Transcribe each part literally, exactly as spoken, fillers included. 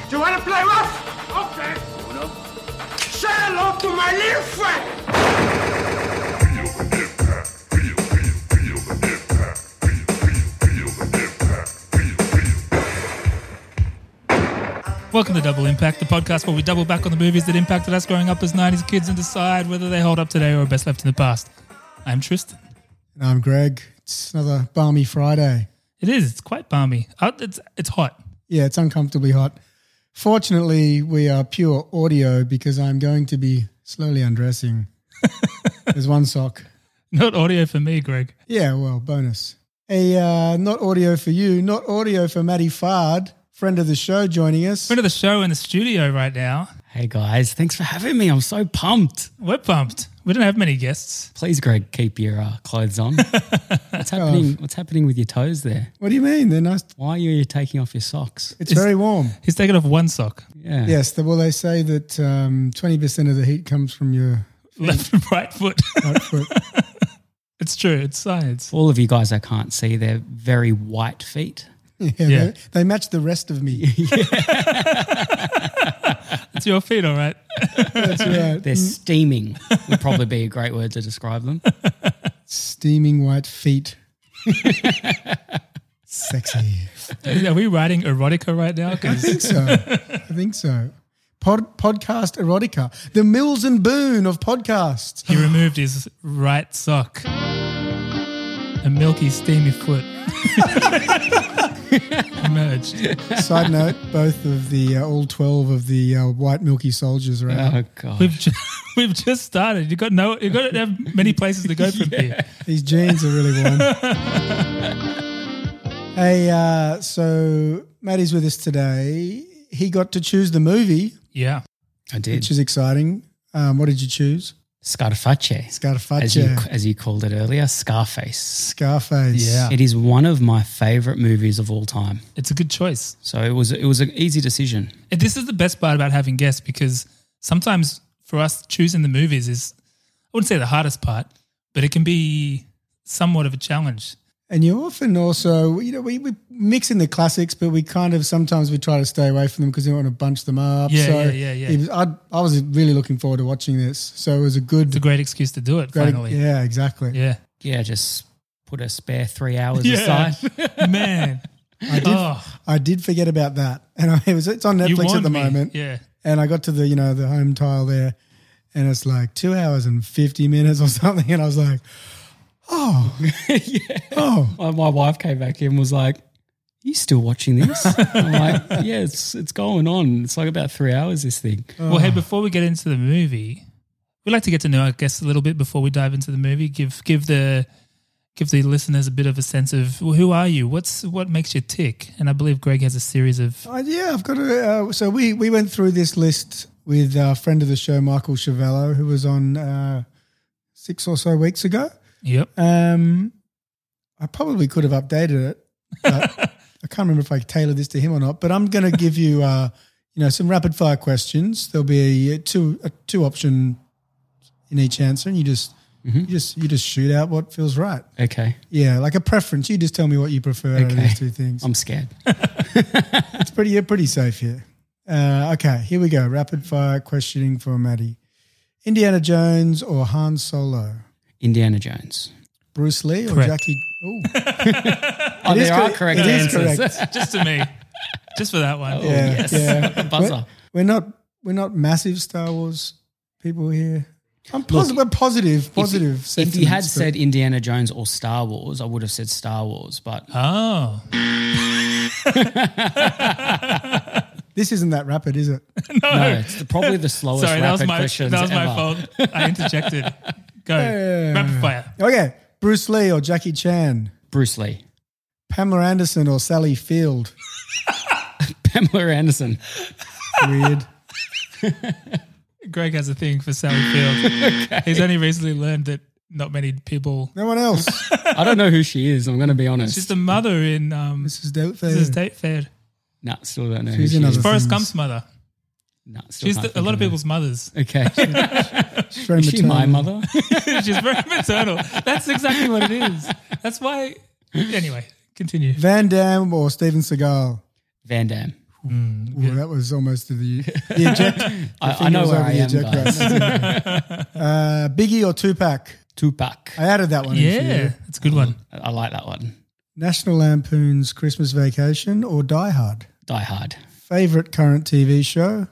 Do you want to play rough? Okay. Uno. Say hello to my little friend. Welcome to Double Impact, the podcast where we double back on the movies that impacted us growing up as nineties kids and decide whether they hold up today or are best left in the past. I'm Tristan. And I'm Greg. It's another balmy Friday. It is. It's quite balmy. Uh, It's it's hot. Yeah, it's uncomfortably hot. Fortunately, we are pure audio because I'm going to be slowly undressing. There's one sock. Not audio for me, Greg. Yeah, well, bonus. A uh, not audio for you, not audio for Matty Fard, friend of the show, joining us. Friend of the show in the studio right now. Hey guys, thanks for having me. I'm so pumped. We're pumped. We don't have many guests. Please, Greg, keep your uh, clothes on. What's happening? What's happening with your toes there? What do you mean? They're nice. Why are you taking off your socks? It's, it's very warm. He's taken off one sock. Yeah. Yes. The, well, they say that um, twenty percent of the heat comes from your Left and right foot. right foot. It's true. It's science. For all of you guys I can't see, they're very white feet. Yeah, Yeah. They, they match the rest of me. It's your feet, all right. That's right. They're steaming. Would probably be a great word to describe them. Steaming white feet. Sexy. Are we writing erotica right now? I 'Cause think so. I think so. Pod, podcast erotica. The Mills and Boone of podcasts. he removed his right sock. A milky, steamy foot emerged. Side note, both of the, uh, all twelve of the uh, white milky soldiers are out. Oh God. We've just, we've just started. You got no. You got to have many places to go from here. These jeans are really warm. Hey, uh, so Matty's with us today. He got to choose the movie, Yeah. I did. which is exciting. Um, what did you choose? Scarface. Scarface. As you, as you called it earlier, Scarface. Scarface. Yeah. It is one of my favourite movies of all time. It's a good choice. So it was it was an easy decision. And this is the best part about having guests because sometimes for us choosing the movies is, I wouldn't say the hardest part, but it can be somewhat of a challenge. And you often also, you know, we, we mix in the classics, but we kind of sometimes we try to stay away from them because we want to bunch them up. Yeah, so yeah, yeah, yeah. It was, I, I was really looking forward to watching this. So it was a good, It's a great excuse to do it, great- finally. yeah, exactly. Yeah. Yeah, just put a spare three hours Yeah. aside. Man. I did, Oh, I did forget about that, and I, it was it's on you Netflix at warned the me. moment. Yeah. And I got to the you know the home tile there, and it's like two hours and fifty minutes or something, and I was like, oh, yeah. oh, My, my wife came back in and was like, you still watching this? I'm like, yeah, it's it's going on. It's like about three hours, this thing. Well, hey, before we get into the movie, we'd like to get to know our guests a little bit before we dive into the movie. Give give the give the listeners a bit of a sense of, well, who are you? What's what makes you tick? And I believe Greg has a series of Uh, yeah, I've got a. Uh, so we we went through this list with a friend of the show, Michael Chavello, who was on uh, six or so weeks ago. yep. Um, I probably could have updated it, but I can't remember if I tailored this to him or not. But I'm going to give you, uh, you know, some rapid fire questions. There'll be a two a two option in each answer, and you just you just you just shoot out what feels right. Okay, Yeah, like a preference. You just tell me what you prefer out of Okay. these two things. I'm scared. It's pretty you're pretty safe here. Uh, okay, here we go. Rapid fire questioning for Maddie. Indiana Jones or Han Solo? Indiana Jones. Bruce Lee or Correct. Jackie? Ooh. Oh, It is there are correct. correct It is answers. correct. Just to me. Just for that one. Oh, Yeah, yes. yeah. Buzzer. We're not we're not massive Star Wars people here. I'm positive. We're positive. Positive. If, if you had sentiments, but- said Indiana Jones or Star Wars, I would have said Star Wars, but Oh. this isn't that rapid, is it? no, it's the, probably the slowest Sorry, that was rapid my questions that was my ever. fault. I interjected. Go. Yeah. Rapid fire. Okay, Bruce Lee or Jackie Chan? Bruce Lee. Pamela Anderson or Sally Field? Pamela Anderson. Weird. Greg has a thing for Sally Field. He's only recently learned that not many people. No one else. I don't know who she is, I'm going to be honest. She's the mother in um, Missus Doubtfire. Missus Date Fair. No, still don't know She's who she another- is. Forrest things. Gump's mother. No, still She's can't the, a think lot of her. people's mothers. Okay. She's very Is she my maternal. mother? She's very maternal. That's exactly what it is. That's why. Anyway, continue. Van Damme or Steven Seagal? Van Damme. Mm, Ooh, that was almost to the, the eject. the I, I finger know was where over I the am, eject guys. button. uh, Biggie or Tupac? Tupac. I added that one in for yeah, you. it's a good one. I, I like that one. National Lampoon's Christmas Vacation or Die Hard? Die Hard. Favorite current T V show?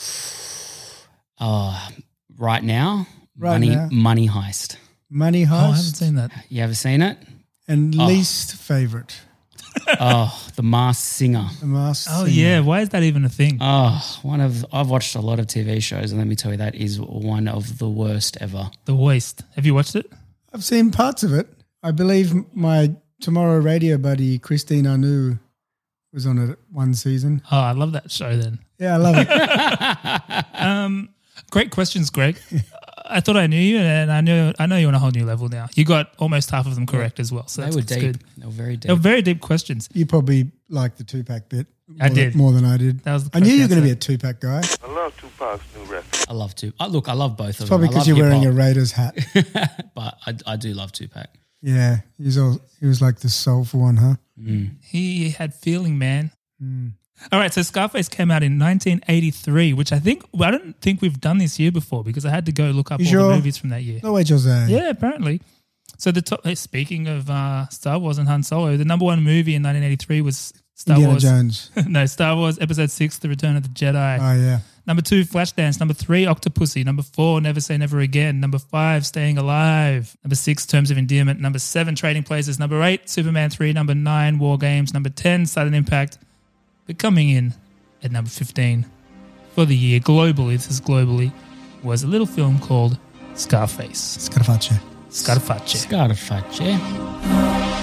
Oh, right now, Right money, now. money heist. Money Oh, I haven't Heist. seen that. You ever seen it? And least favorite? Oh, The Masked Singer. The Masked Oh, Singer. yeah. Why is that even a thing? Oh, one of I've watched a lot of T V shows, and let me tell you, that is one of the worst ever. The Waste. Have you watched it? I've seen parts of it. I believe my Tomorrow radio buddy, Christine Anu, was on it one season. Oh, I love that show then. Yeah, I love it. Um, great questions, Greg. I thought I knew you, and I know I know you're on a whole new level now. You got almost half of them correct as well. So They that's, were that's deep. good. They were very deep. They were very deep questions. You probably liked the Tupac bit. I more did. Than, more than I did. That was the I knew you were correct going to be a answer. Tupac guy. I love Tupac's new record. I love Tupac. Look, I love both of Probably them. I because love you're wearing a hip-hop, Raiders hat. but I, I do love Tupac. Yeah, he was all, he was like the soulful one, huh? He had feeling, man. All right, so Scarface came out in nineteen eighty-three, which I think well, I don't think we've done this year before because I had to go look up You all sure? the movies from that year. No way, Jose. Yeah, apparently. So the top, hey, speaking of uh, Star Wars and Han Solo, the number one movie in nineteen eighty-three was Star Indiana Wars. Jones. no, Star Wars Episode Six: The Return of the Jedi. Oh, yeah. Number two, Flashdance. Number three, Octopussy. Number four, Never Say Never Again. Number five, Staying Alive. Number six, Terms of Endearment. Number seven, Trading Places. Number eight, Superman three. Number nine, War Games. Number ten, Sudden Impact. But coming in at number fifteen for the year, globally, this is globally, was a little film called Scarface. Scarface. Scarface. Scarface.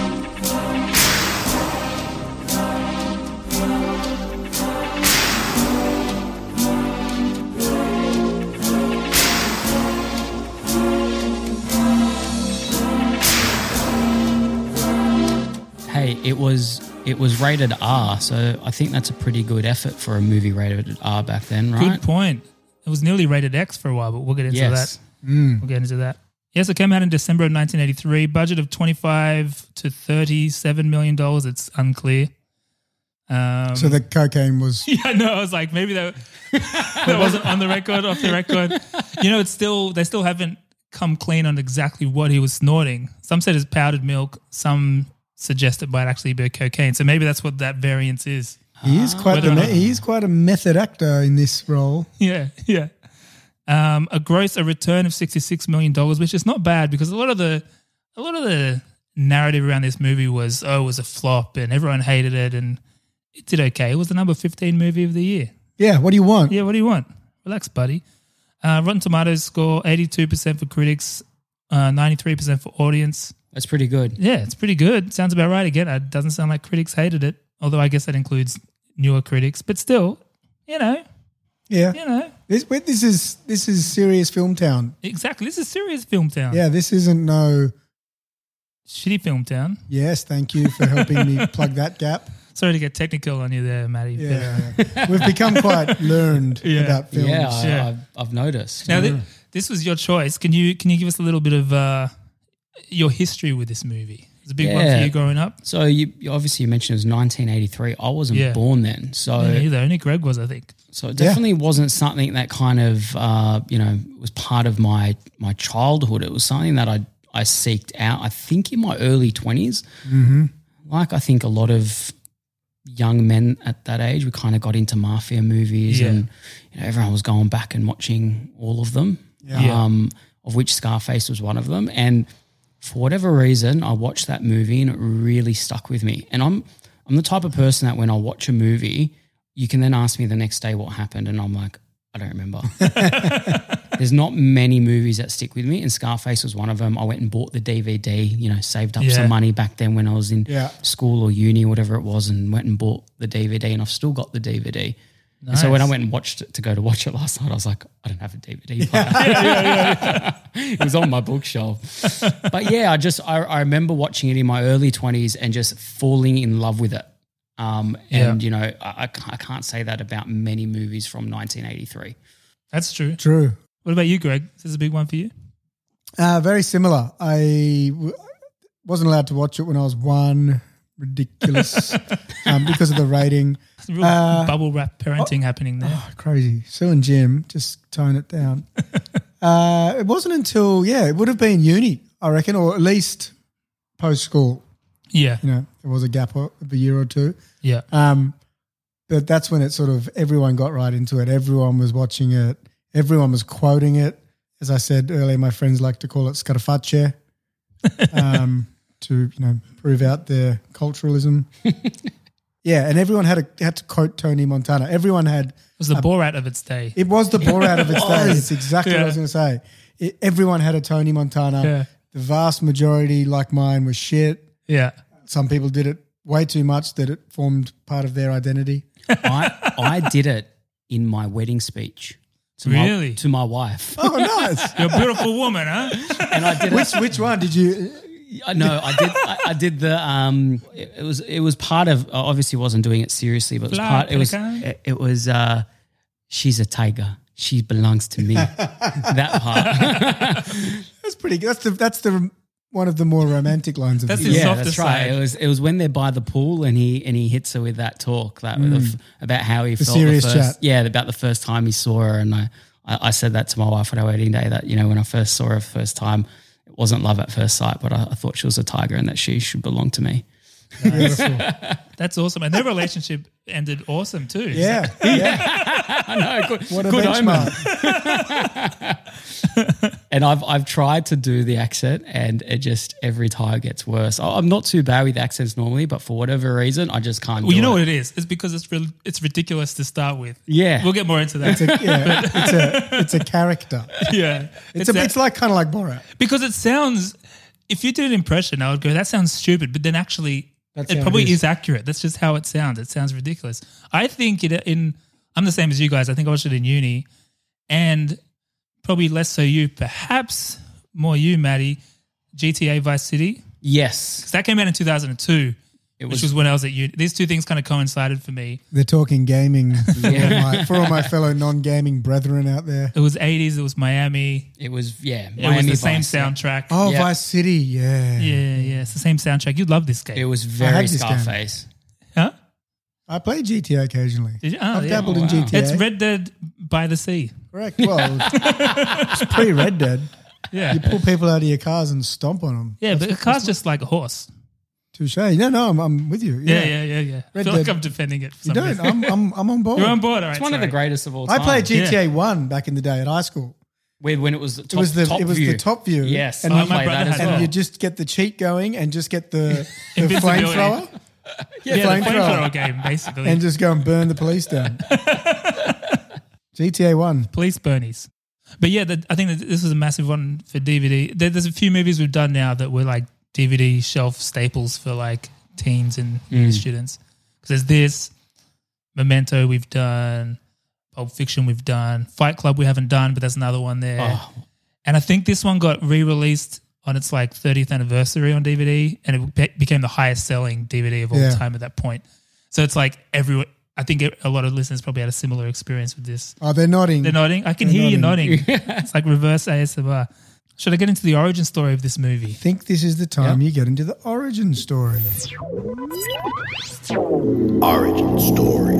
Hey, it was it was rated R, so I think that's a pretty good effort for a movie rated R back then, right? Good point. It was nearly rated X for a while, but we'll get into Yes. that. We'll get into that. Yes, it came out in December of nineteen eighty-three. Budget of twenty-five to thirty-seven million dollars. It's unclear. Um, So the cocaine was. yeah, no, I was like, maybe that that wasn't on the record, off the record. You know, it's still they still haven't come clean on exactly what he was snorting. Some said it's powdered milk. Some suggest it might actually be cocaine. So maybe that's what that variance is. He is quite Whether the or me- not- he is quite a method actor in this role. Yeah, yeah. Um, a gross, a return of sixty-six million dollars, which is not bad because a lot of the, a lot of the narrative around this movie was, oh, it was a flop and everyone hated it and it did okay. It was the number fifteen movie of the year. Yeah, what do you want? Yeah, what do you want? Relax, buddy. Uh, Rotten Tomatoes score eighty-two percent for critics, uh, ninety-three percent for audience. That's pretty good. Yeah, it's pretty good. Sounds about right. Again, it doesn't sound like critics hated it, although I guess that includes newer critics. But still, you know, Yeah. you know, This, wait, this is this is serious film town. exactly. This is serious film town. Yeah, this isn't no. Shitty film town. Yes, thank you for helping me plug that gap. Sorry to get technical on you there, Matty. Yeah, we've become quite learned Yeah. about films. Yeah, I, Yeah. I've, I've noticed. Now, thi- this was your choice. Can you can you give us a little bit of uh, your history with this movie? It was a big one Yeah. for you growing up. So you you- obviously you mentioned it was nineteen eighty-three. I wasn't Yeah. born then, so Yeah, either. Only Greg was, I think. so it definitely wasn't something that kind of uh, you know was part of my my childhood. It was something that I I seeked out. I think in my early twenties, mm-hmm. like I think a lot of young men at that age, we kind of got into mafia movies, Yeah. and you know, everyone was going back and watching all of them. Yeah. Um, of which Scarface was one of them, and for whatever reason, I watched that movie and it really stuck with me. And I'm I'm the type of person that when I watch a movie, you can then ask me the next day what happened, and I'm like, I don't remember. There's not many movies that stick with me, and Scarface was one of them. I went and bought the D V D, you know, saved up Yeah. some money back then when I was in Yeah. school or uni, whatever it was, and went and bought the D V D, and I've still got the D V D. And so when I Nice. went and watched it to go to watch it last night, I was like, I don't have a D V D player. It was on my bookshelf. But yeah, I just I, I remember watching it in my early twenties and just falling in love with it. Um, and Yeah. you know, I, I can't- I can't say that about many movies from nineteen eighty-three. That's true. True. What about you, Greg? Is this a big one for you? Uh, very similar. I w- wasn't allowed to watch it when I was one, ridiculous um, because of the rating. Real Uh, bubble wrap parenting happening there. Oh, crazy. Sue and Jim, just tone it down. uh, it wasn't until, yeah, it would have been uni, I reckon, or at least post-school. Yeah, You know, there was a gap of a year or two. yeah. Um, but that's when it sort of, everyone got right into it. Everyone was watching it. Everyone was quoting it. As I said earlier, my friends like to call it scarafacce um, to, you know, prove out their culturalism. Yeah, and everyone had a, had to quote Tony Montana. Everyone had, It was the Borat of its day. it was the Borat of its day. It's exactly what I was Yeah. going to say. It, everyone had a Tony Montana. Yeah. The vast majority, like mine, was shit. Yeah. Some people did it way too much that it formed part of their identity. I I did it in my wedding speech to Really? my to my wife, Oh, nice. You're a beautiful woman, huh? and I did which which one did you? it. No, I did. I, I did the. Um, it, it was it was part of. I obviously wasn't doing it seriously, but it was Fly, part. It was pelican. it, it was. Uh, she's a tiger. She belongs to me. That part. That's pretty good. That's the that's the one of the more romantic lines of That's the his year. Yeah, softer that's right. side. It was it was when they're by the pool and he and he hits her with that talk that the f- about how he felt serious the first, chat. yeah, about the first time he saw her, and I, I I said that to my wife on our wedding day that you know when I first saw her the first time it wasn't love at first sight, but I, I thought she was a tiger and that she should belong to me. Beautiful. That's awesome. And their relationship ended awesome too. Yeah, yeah. I know, good, What a good omen. benchmark. And I've I've tried to do the accent, and it just every time gets worse. I- I'm not too bad with accents normally, but for whatever reason, I just can't. Well, do you know it. what it is? It's because it's real, it's ridiculous to start with. Yeah. We'll get more into that. It's a, yeah, it's a it's a character. yeah. It's, a that- it's like kind of like Borat. because it sounds, if you did an impression, I would go, that sounds stupid, but then actually That's it how it probably is. is. accurate. That's just how it sounds. It sounds ridiculous. I think it in, I'm the same as you guys. I think I watched it in uni and probably less so you, perhaps more you, Maddie, G T A Vice City. Yes, 'Cause that came out in two thousand two, it which was. was when I was at uni. These two things kind of coincided for me. They're talking gaming for, all, my, for all my fellow non-gaming brethren out there. It was eighties. It was Miami. It was yeah. It was the same soundtrack. Oh, Yeah. Vice City, yeah. Yeah, yeah. It's the same soundtrack. You'd love this game. It was I very had this game. Scarface. huh? I play G T A occasionally. Did you? Oh, I've yeah. dabbled Oh, in wow. G T A. It's Red Dead by the Sea. Correct. Well, it's pre-Red Dead. Yeah. You pull people out of your cars and stomp on them. Yeah, but a car's just like a horse. Touche. No, no, I'm, I'm with you. Yeah, Yeah, yeah, yeah, yeah. I Red feel like Dead. I'm defending it. For You some don't. reason. I'm, I'm, I'm on board. You're on board. All right, It's one of the sorry. greatest of all I time. played G T A Yeah. one back in the day at high school. When, when it was the top, It was the top it was view. the top view. Yes, and, Oh, you, my played brother that as had and well. you just get the cheat going and just get the, the Invincibility. flamethrower Yeah, the flamethrower. flamethrower game, basically. and just go and burn the police down. G T A one. Police Bernies. But yeah, the, I think that this was a massive one for D V D. There, there's a few movies we've done now that were like D V D shelf staples for like teens and uni students. Because there's this, Memento we've done, Pulp Fiction we've done, Fight Club we haven't done, but there's another one there. Oh. And I think this one got re-released on its like thirtieth anniversary on D V D, and it be- became the highest selling D V D of all Yeah. time at that point. So it's like everyone. I think a lot of listeners probably had a similar experience with this. Oh, they're nodding. They're nodding. I can They're hear nodding. you nodding. It's like reverse A S M R. Should I get into the origin story of this movie? I think this is the time you get into the origin story. Origin story.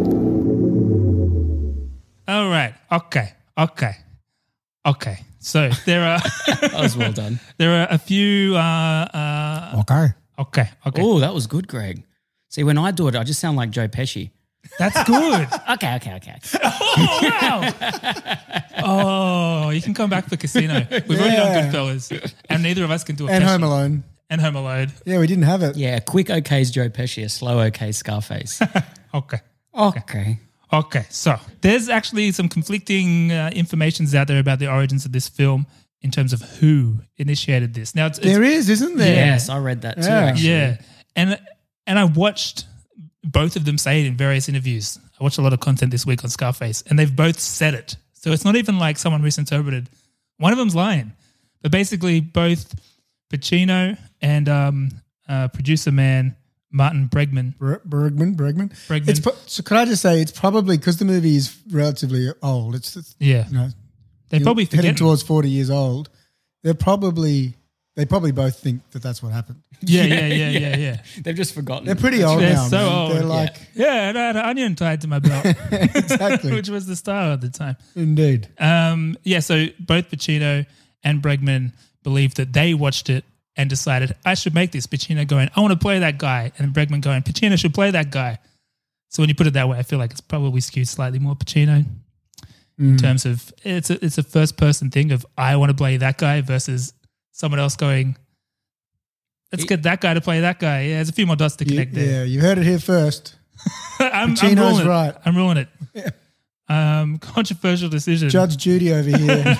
All right. Okay. Okay. Okay. So there are That was well done. there are a few. Uh, uh, Okay. okay. Okay. Oh, that was good, Greg. See, when I do it, I just sound like Joe Pesci. That's good. Okay, okay, okay. Oh wow. Oh, you can come back for Casino. We've already Yeah. done Goodfellas, and neither of us can do a And Pesci. Home Alone. And Home Alone. Yeah, we didn't have it. Yeah, a quick okay is Joe Pesci, a slow okay is Scarface. Okay. Okay. Okay, so there's actually some conflicting uh, informations out there about the origins of this film in terms of who initiated this. Now, it's, it's There is, isn't there? Yes, I read that too, Yeah. actually. yeah, and and I watched both of them say it in various interviews. I watched a lot of content this week on Scarface, and they've both said it. So it's not even like someone misinterpreted. One of them's lying, but basically both Pacino and um, uh, producer man Martin Bregman. Ber- Bergman, Bregman. Bregman. It's pro- so could I just say it's probably because the movie is relatively old. It's, it's Yeah, you know they probably heading forget. towards forty years old. They're probably they probably both think that that's what happened. Yeah, yeah, yeah, yeah, yeah. They've just forgotten. They're pretty old They're now. so man. old, They're yeah. like Yeah, and I had an onion tied to my belt, exactly, which was the style at the time. indeed. Um, yeah, so both Pacino and Bregman believed that they watched it and decided, I should make this. Pacino going, I want to play that guy. And Bregman going, Pacino should play that guy. So when you put it that way, I feel like it's probably skewed slightly more Pacino in terms of it's a, it's a first person thing of I want to play that guy versus someone else going, let's get that guy to play that guy. Yeah, there's a few more dots to You, connect there. yeah, you heard it here first. I'm, I'm Pacino's ruling it. right. I'm ruling it. Um, controversial decision. Judge Judy over here.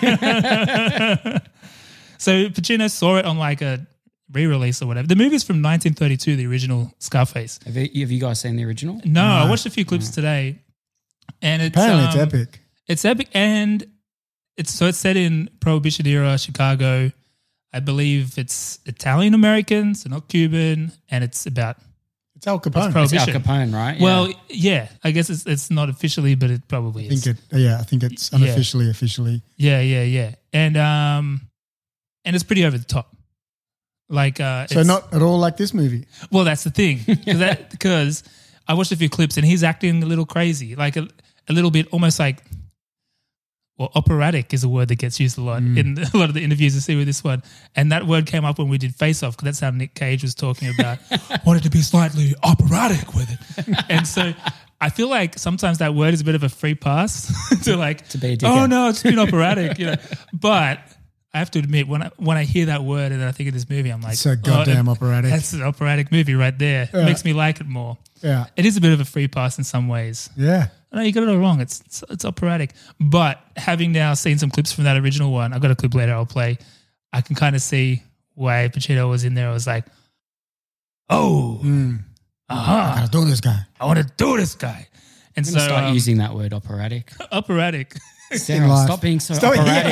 So Pacino saw it on like a re-release or whatever. The movie's from nineteen thirty-two, the original Scarface. Have you, have you guys seen the original? No, I watched a few clips today, and it's Apparently, um, it's epic. It's epic, and it's so it's set in Prohibition era Chicago. I believe it's Italian American, so not Cuban, and it's about It's Al Capone. Pro- It's Al Prohibition. Capone, right? Yeah. well, yeah. I guess it's it's not officially, but it probably I think is. it. Yeah, I think it's Yeah. unofficially, officially. Yeah, yeah, yeah, and um, and it's pretty over the top. Like, uh, So it's- not at all like this movie. Well, that's the thing because that because I watched a few clips and he's acting a little crazy, like a, a little bit, almost like. Well, operatic is a word that gets used a lot in a lot of the interviews I see with this one, and that word came up when we did Face Off because that's how Nick Cage was talking about. Wanted to be slightly operatic with it, and so I feel like sometimes that word is a bit of a free pass to like To be a oh dickhead. no, it's been operatic, you know. But I have to admit, when I when I hear that word and then I think of this movie, I'm like, So goddamn oh, it- operatic. That's an operatic movie right there. It makes me like it more. Yeah, It is a bit of a free pass in some ways. yeah. No, you got it all wrong. It's, it's it's operatic. But having now seen some clips from that original one, I've got a clip later I'll play. I can kind of see why Pacino was in there. I was like, oh, Mm. aha, Gotta do this guy. I want to do this guy. And I'm so going to start um, using that word operatic. operatic. Sarah, life. stop being so Stop- operatic.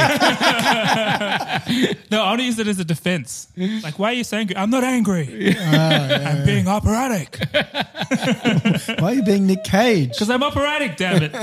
No, I want to use it as a defense. Like, why are you so angry? I'm not angry. I'm being operatic. Why are you being Nick Cage? Because I'm operatic, damn it.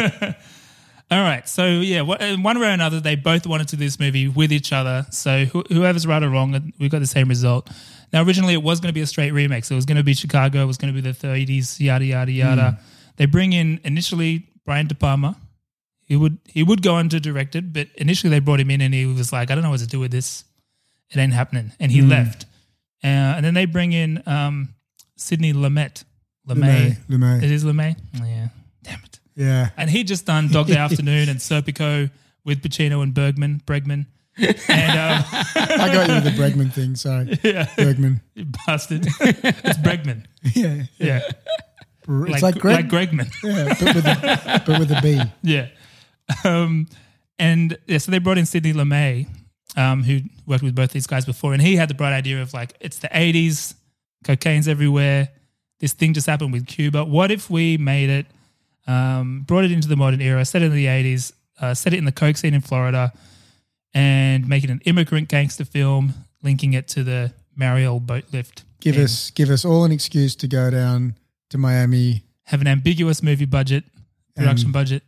All right. So, yeah, wha- in one way or another, they both wanted to do this movie with each other. So, wh- whoever's right or wrong, we got the same result. Now, originally, it was going to be a straight remake. So, it was going to be Chicago. It was going to be the thirties, yada, yada, yada. They bring in initially Brian De Palma. He would he would go on to direct it, but initially they brought him in and he was like, I don't know what to do with this. It ain't happening. And he left. Uh, and then they bring in um, Sidney Lumet. LeMay. LeMay. It is LeMay? Oh, yeah. Damn it. Yeah. And he just done Dog Day Afternoon and Serpico with Pacino and Bergman, Bregman. And um, I got you with the Bregman thing. Sorry. yeah, Bregman. you bastard. It's Bregman. Yeah. Yeah. It's like, Greg. like Gregman. yeah, but with, a, but with a B. Yeah. Um, and yeah, so they brought in Sidney Lumet, um, who worked with both these guys before, and he had the bright idea of like, it's the eighties, cocaine's everywhere. This thing just happened with Cuba. What if we made it, um, brought it into the modern era, set it in the eighties, uh, set it in the coke scene in Florida, and make it an immigrant gangster film, linking it to the Mariel boat lift. Give And us give us all an excuse to go down to Miami have an ambiguous movie budget, production And- budget.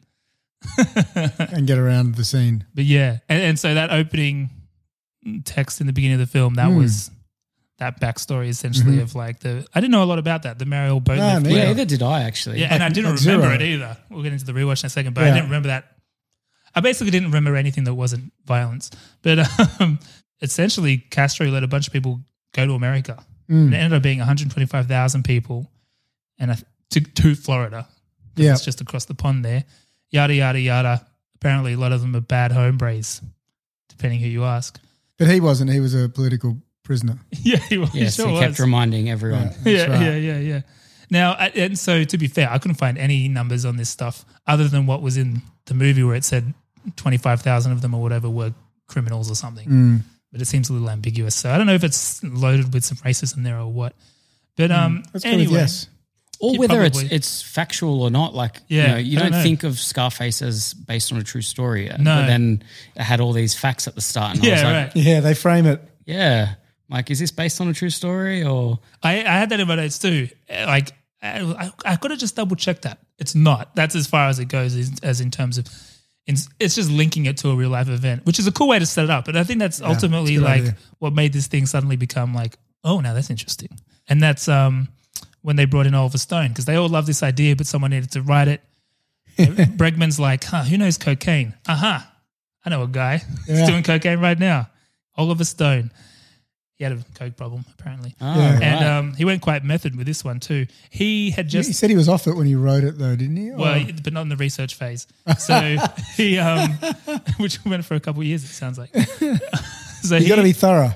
and get around the scene. But yeah, and, and so that opening text in the beginning of the film, that Mm. was that backstory essentially Mhm. of like the, I didn't know a lot about that, the Mariel boat No, lift. me Yeah, Yeah. either did I actually. Yeah, and I Like- didn't like remember zero. it either. We'll get into the rewatch in a second, but Yeah. I didn't remember that. I basically didn't remember anything that wasn't violence. But um, essentially, Castro let a bunch of people go to America. Mm. And it ended up being one hundred twenty-five thousand people and I, to, to Florida. 'Cause Yeah. It's just across the pond there. Yada, yada, yada. Apparently, a lot of them are bad hombres, depending who you ask. But he wasn't. He was a political prisoner. Yeah, he, was- he Yes, sure he was. kept reminding everyone. Yeah. That's yeah, right. yeah, yeah, yeah. Now, I- and so to be fair, I couldn't find any numbers on this stuff other than what was in the movie where it said twenty-five thousand of them or whatever were criminals or something. Mm. But it seems a little ambiguous. So I don't know if it's loaded with some racism there or what. But um, Let's go with anyway, yes. Or Yeah, whether it's probably. it's factual or not. Like, Yeah, you know, you I don't don't know. think of Scarface as based on a true story. No. But then it had all these facts at the start. And I yeah, was like, right. Yeah, they frame it. yeah. Like, is this based on a true story or? I, I had that in my notes too. Uh, Like, I, I, I got to just double check that. It's not. That's as far as it goes as, as in terms of It's, it's just linking it to a real life event, which is a cool way to set it up. But I think that's Yeah, ultimately it's a good like idea. what made this thing suddenly become like, oh, now that's interesting. And that's um, when they brought in Oliver Stone, because they all love this idea, but someone needed to write it. Bregman's like, huh, who knows cocaine? Aha, I know a guy who's Yeah. doing cocaine right now. Oliver Stone. He had a coke problem, apparently. Oh, Yeah. right. And um, he went quite method with this one too. He had just he said he was off it when he wrote it, though, didn't he? well, Or- but not in the research phase. So he, um, which went for a couple of years, it sounds like. So you he, got to be thorough.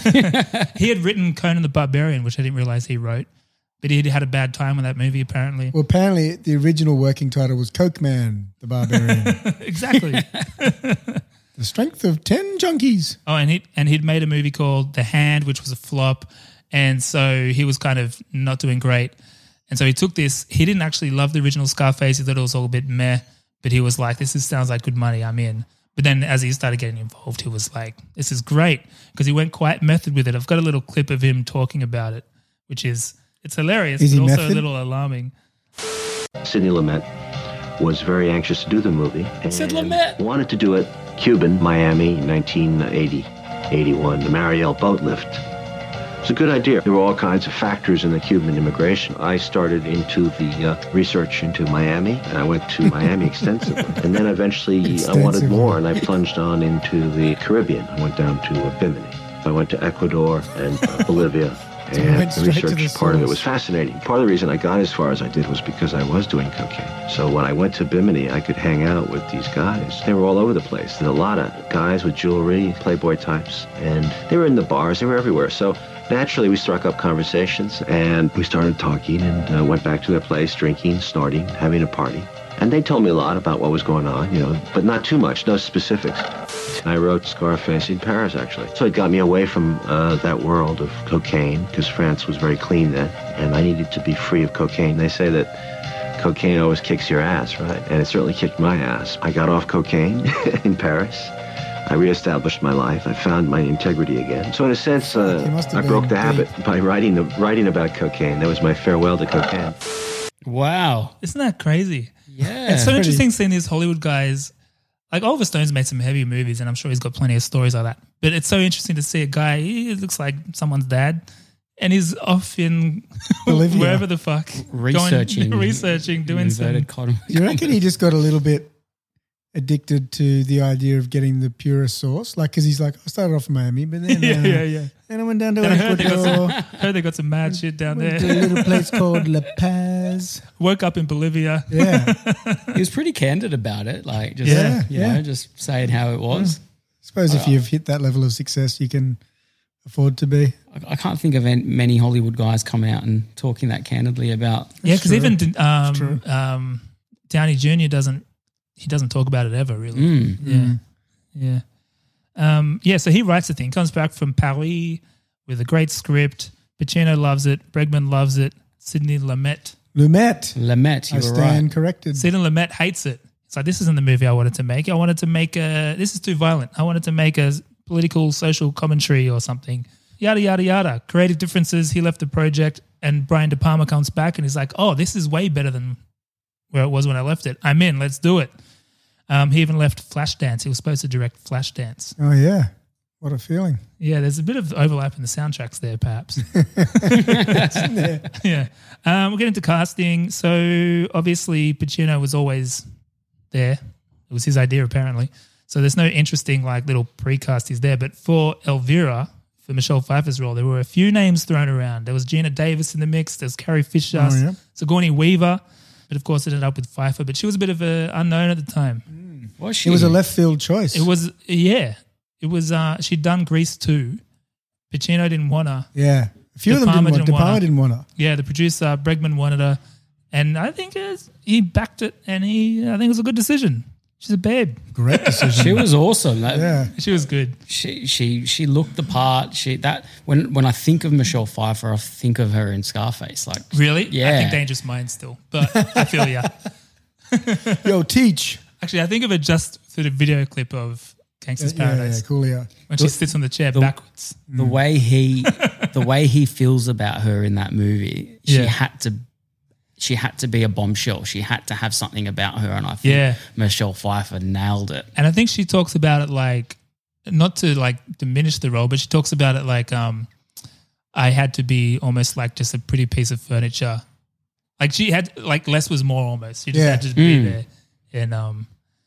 he had written Conan the Barbarian, which I didn't realize he wrote, but he had had a bad time with that movie, apparently. Well, apparently the original working title was Coke Man, the Barbarian. Exactly. The strength of ten junkies. Oh, and he and he'd made a movie called The Hand, which was a flop, and so he was kind of not doing great. And so he took this. He didn't actually love the original Scarface. He thought it was all a bit meh, but he was like, "This is, sounds like good money. I'm in." But then as he started getting involved, he was like, "This is great," because he went quite method with it. I've got a little clip of him talking about it, which is it's hilarious, Is he but also method? a little alarming. Sidney Lumet was very anxious to do the movie and Sid Lumet. wanted to do it Cuban, Miami, nineteen eighty, eighty-one, the Mariel boat lift. It's a good idea. There were all kinds of factors in the Cuban immigration. I started into the uh, research into Miami, and I went to Miami extensively. And then eventually I wanted Extensively. more, and I plunged on into the Caribbean. I went down to uh, Bimini. I went to Ecuador and uh, Bolivia. you And went the straight to research the part of it source. was fascinating. Part of the reason I got as far as I did was because I was doing cocaine. So when I went to Bimini, I could hang out with these guys. They were all over the place. There were a lot of guys with jewelry, Playboy types, and they were in the bars. They were everywhere. So naturally, we struck up conversations, and we started talking and uh, went back to their place, drinking, snorting, having a party. And they told me a lot about what was going on, you know, but not too much, no specifics. I wrote Scarface in Paris, actually. So it got me away from uh, that world of cocaine, because France was very clean then, and I needed to be free of cocaine. They say that cocaine always kicks your ass, right? And it certainly kicked my ass. I got off cocaine in Paris. I reestablished my life. I found my integrity again. So in a sense, uh, You must have I broke been the habit by writing, the, writing about cocaine. That was my farewell to cocaine. Wow. Isn't that crazy? Yeah. It's so pretty- interesting seeing these Hollywood guys. Like Oliver Stone's made some heavy movies, and I'm sure he's got plenty of stories like that. But it's so interesting to see a guy. He looks like someone's dad, and he's off in Bolivia. wherever the fuck, Researching. going, researching, doing some. Inverted cotton- Do you reckon he just got a little bit addicted to the idea of getting the purest sauce? Like, because he's like, I started off in Miami, but then Yeah, uh, yeah, yeah. and I went down to And I heard they, got Ecuador. some, heard they got some mad shit down Went to there. a little place called La Paz. Woke up in Bolivia. Yeah. He was pretty candid about it, like just Yeah, you yeah. know, just saying how it was. suppose if you've hit that level of success, you can afford to be. I, I can't think of an- many Hollywood guys come out and talking that candidly about. Yeah, because true. even um, true. um, Downey Junior doesn't. He doesn't talk about it ever, really. Mm. Yeah, yeah, um, yeah. So he writes the thing, comes back from Paris with a great script. Pacino loves it. Bregman loves it. Sidney Lumet. Lumet. Lumet, you I were stand right. corrected. Sidney Lumet hates it. It's like, this isn't the movie I wanted to make. I wanted to make a. This is too violent. I wanted to make a political, social commentary or something. Yada yada yada. Creative differences. He left the project, and Brian De Palma comes back, and he's like, "Oh, this is way better than where it was when I left it. I'm in. Let's do it." Um, he even left Flashdance. He was supposed to direct Flashdance. Oh, yeah. What a feeling. Yeah, there's a bit of overlap in the soundtracks there, perhaps. Isn't there? Yeah. Um, we'll get into casting. So obviously Pacino was always there. It was his idea, apparently. So there's no interesting like little pre-cast he's there. But for Elvira, for Michelle Pfeiffer's role, there were a few names thrown around. There was Gina Davis in the mix. There's Carrie Fisher, Oh, yeah. Sigourney Weaver. But of course it ended up with Pfeiffer. But she was a bit of an unknown at the time. Was she? It was a left field choice. It was, yeah. It was, uh, she'd done Grease too. Pacino didn't want her. Yeah. A few De of them Palma didn't want didn't De Palma wanna- didn't want her. Yeah, the producer Bregman wanted her, and I think it was, he backed it, and he I think it was a good decision. She's a babe. Great decision. She was awesome. That, yeah. She was good. She she she looked the part. She that when when I think of Michelle Pfeiffer, I think of her in Scarface. Like Really? I Yeah. think Dangerous Minds still, but I feel yeah. Yo, teach. Actually, I think of it just through the video clip of Gangsta's Yeah, yeah, Paradise Coolio. when she sits on the chair backwards. the way he the way he feels about her in that movie, she Yeah. had to she had to be a bombshell. She had to have something about her, and I think Yeah. Michelle Pfeiffer nailed it. And I think she talks about it like, not to like diminish the role, but she talks about it like um, I had to be almost like just a pretty piece of furniture. Like she had, like less was more almost. She just Yeah. had to be Mm. there and um,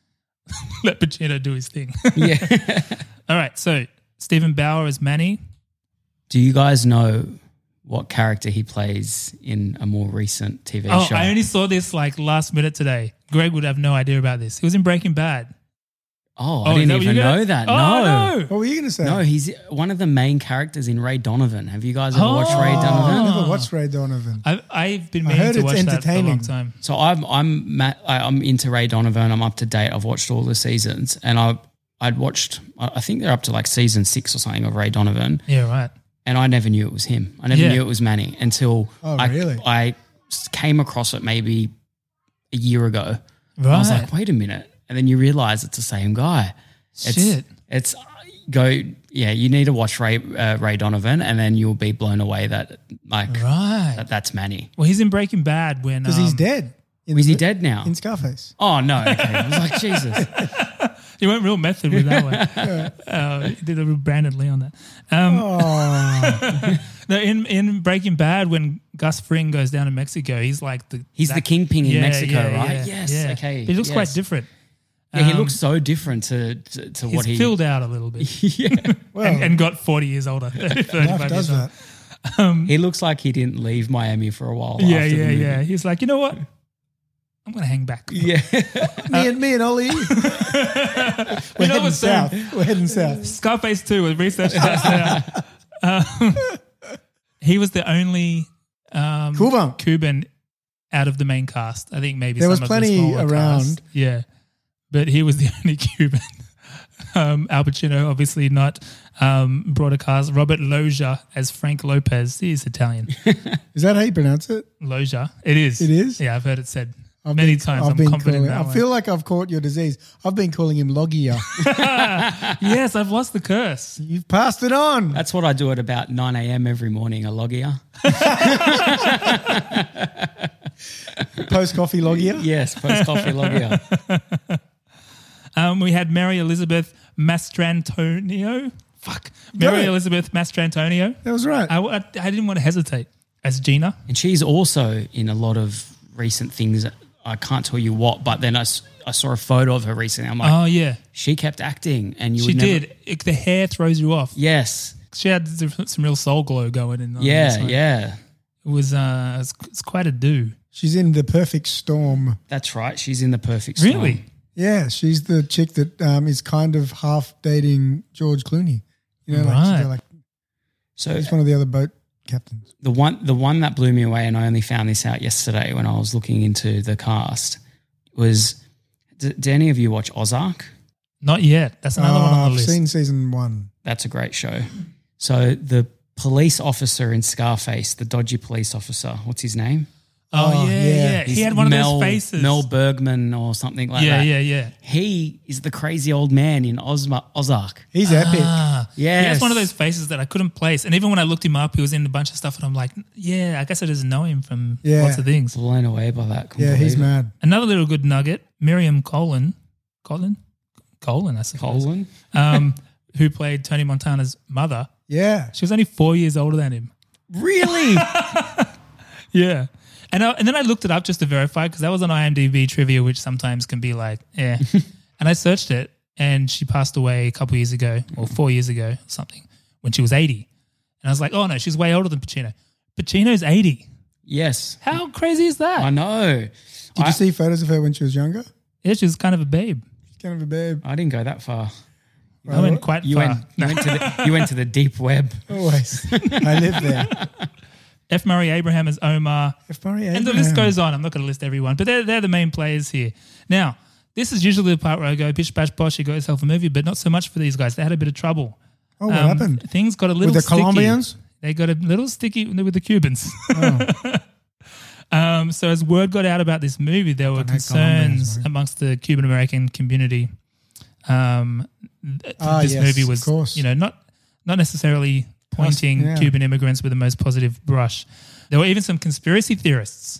let Pacino do his thing. Yeah. All right, so Stephen Bauer as Manny. Do you guys know what character he plays in a more recent T V Oh, show? I only saw this like last minute today. Greg would have no idea about this. He was in Breaking Bad. oh, Oh, I is didn't that what even you got? know that. Oh, no. no. What were you going to say? No, he's one of the main characters in Ray Donovan. Have you guys ever Oh. watched Ray I've Donovan? never watched Ray Donovan. I've, I've been I meaning heard to it's watch that for a long entertaining. time. So I'm I'm ma- I- I'm into Ray Donovan. I'm up to date. I've watched all the seasons, and I I'd watched. I I think they're up to like season six or something of Ray Donovan, Yeah, right. and I never knew it was him. I never Yeah. knew it was Manny until Oh, I really? I came across it maybe a year ago. Right. I was like, wait a minute, and then you realize it's the same guy. It's, Shit. It's go. Yeah, you need to watch Ray uh, Ray Donovan, and then you'll be blown away that like Right. that, that's Manny. Well, he's in Breaking Bad when Because um, he's dead. In Is he the- dead now? In Scarface. Oh no! Okay, I was like Jesus. He went real method with that one. uh, he did a real Brandon Lee on that. Um, Oh, no, in in Breaking Bad, when Gus Fring goes down to Mexico, he's like the He's the kingpin in Yeah, Mexico, yeah, right? yeah, Yes. yeah. Okay. He looks yes. quite different. Yeah, he Um, looks so different to to, to He's what he. filled out a little bit yeah. well, and, and got forty years older. life thirty-five does years old. that. He looks like he didn't leave Miami for a while. Yeah, after the yeah, movie. yeah. He's like, you know what? I'm going to hang back. Yeah. Me and me and Ollie. We're You know heading what's south. We're heading south. Scarface two with research just now. Um, he was the only um, Cuban. Cuban out of the main cast. I think maybe There some was of the plenty smaller around. cast. Yeah, but he was the only Cuban. Um, Al Pacino obviously not um, brought a cast. Robert Loggia as Frank Lopez. He's Italian. Is that how you pronounce it? Loggia. It is. It is? Yeah, I've heard it said I've many been, times. I've I'm been confident calling, that I one. feel like I've caught your disease. I've been calling him Logia. Yes, I've lost the curse. You've passed it on. That's what I do at about nine a.m. every morning, a logia. Post coffee Logia. Yes, post-coffee logia. Um, we had Mary Elizabeth Mastrantonio. Fuck. Mary it. Elizabeth Mastrantonio. That was right. I, I, I didn't want to hesitate as Gina. And she's also in a lot of recent things. I can't tell you what, but then I, s- I saw a photo of her recently. I'm like, Oh, yeah. she kept acting, and you She would never- did. It, the hair throws you off. Yes. She had some some real soul glow going in. on Yeah, this one. yeah. It was, uh, it's, it's quite a do. She's in The Perfect Storm. That's right. She's in the perfect storm. Really? Yeah, she's the chick that um, is kind of half dating George Clooney. You know, like, Right. she's like So he's one of the other boat captains. the one the one that blew me away, and I only found this out yesterday when I was looking into the cast, was d- did any of you watch Ozark? Not yet. That's another one Oh, on the I've list. seen season one. That's a great show. So the police officer in Scarface, the dodgy police officer, what's his name? oh, Oh, yeah, yeah. yeah. He He's had one Mel, of those faces. Mel Bergman or something like yeah, that. yeah, yeah. He is the crazy old man in Ozma, Ozark. He's epic. Ah, Yes. He has one of those faces that I couldn't place. And even when I looked him up, he was in a bunch of stuff, and I'm like, yeah, I guess I just know him from Yeah. lots of things. Blown away by that. Couldn't Yeah, he's believe it. mad. Another little good nugget, Miriam Colin, Colin, Colin, I suppose, Colin? um, who played Tony Montana's mother. Yeah. She was only four years older than him. Really? Yeah. And I, and then I looked it up just to verify because that was on IMDb trivia, which sometimes can be like, eh. And I searched it, and she passed away a couple years ago, or four years ago, or something, when she was eighty. And I was like, oh no, she's way older than Pacino. Pacino's eighty. Yes. How crazy is that? I know. Did I, you see photos of her when she was younger? Yeah, she was kind of a babe. She's kind of a babe. I didn't go that far. I went quite You far. went, you, went to the, you went to the deep web. Always. I live there. F. Murray Abraham as Omar. F. Murray And the Abraham. list goes on. I'm not going to list everyone, but they're, they're the main players here. Now, this is usually the part where I go, bish, bash, bosh, you got yourself a movie, but not so much for these guys. They had a bit of trouble. Oh, what Um, happened? Things got a little With the sticky. Colombians? They got a little sticky with the Cubans. Oh. um, so as word got out about this movie, there were Don't hate Colombians, concerns mate. amongst the Cuban American community. Um, th- Ah, this yes, movie of was, course. you know, not not necessarily pointing yeah. Cuban immigrants with the most positive brush. There were even some conspiracy theorists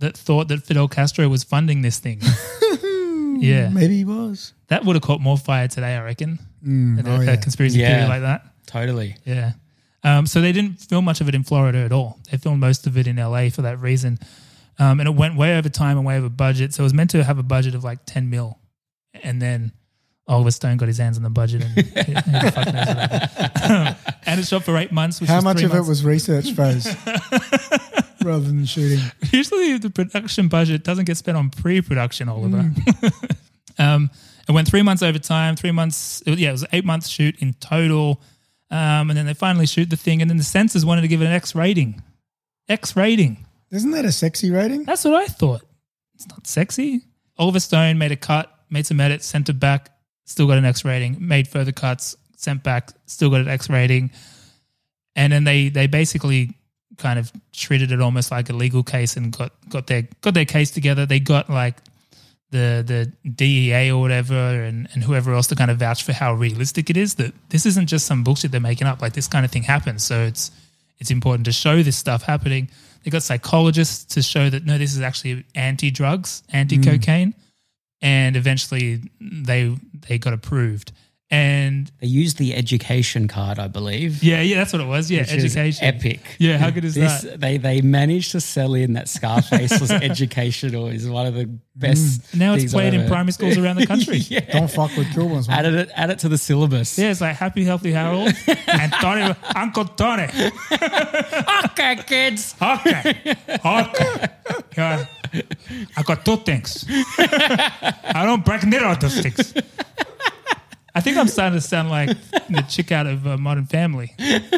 that thought that Fidel Castro was funding this thing. Yeah. Maybe he was. That would have caught more fire today, I reckon. Mm, a, oh, a yeah. conspiracy Yeah. theory like that. Totally. Yeah. Um, so they didn't film much of it in Florida at all. They filmed most of it in L A for that reason. Um, and it went way over time and way over budget. So it was meant to have a budget of like ten mil. And then Oliver Stone got his hands on the budget. And, who the fuck knows what happened. And it shot for eight months. Which How was much three of months. it was research phase rather than shooting? Usually the production budget doesn't get spent on pre-production, Oliver. Mm. um, it went three months over time, three months, yeah, it was an eight-month shoot in total. Um, and then they finally shoot the thing, and then the censors wanted to give it an X rating. X rating. Isn't that a sexy rating? That's what I thought. It's not sexy. Oliver Stone made a cut, made some edits, sent it back, still got an X rating, made further cuts, sent back, still got an X rating. And then they they basically kind of treated it almost like a legal case and got, got their got their case together. They got like the the D E A or whatever and, and whoever else to kind of vouch for how realistic it is, that this isn't just some bullshit they're making up. Like this kind of thing happens. So it's it's important to show this stuff happening. They got psychologists to show that, no, this is actually anti-drugs, anti-cocaine. Mm. And eventually they they got approved. And they used the education card, I believe. Yeah, yeah, that's what it was. Yeah, which education. Is epic. Yeah, how good is this, that? They they managed to sell in that Scarface was educational. Is one of the best. Mm. Now it's things played I've in ever- primary schools around the country. Yeah. Don't fuck with cool ones. man. Added it, add it to the syllabus. Yeah, it's like Happy Healthy Harold and Tony, Uncle Tony. Okay, kids. Okay, okay. Yeah. I got two things. I don't break neither of those things. I think I'm starting to sound like the chick out of uh, Modern Family.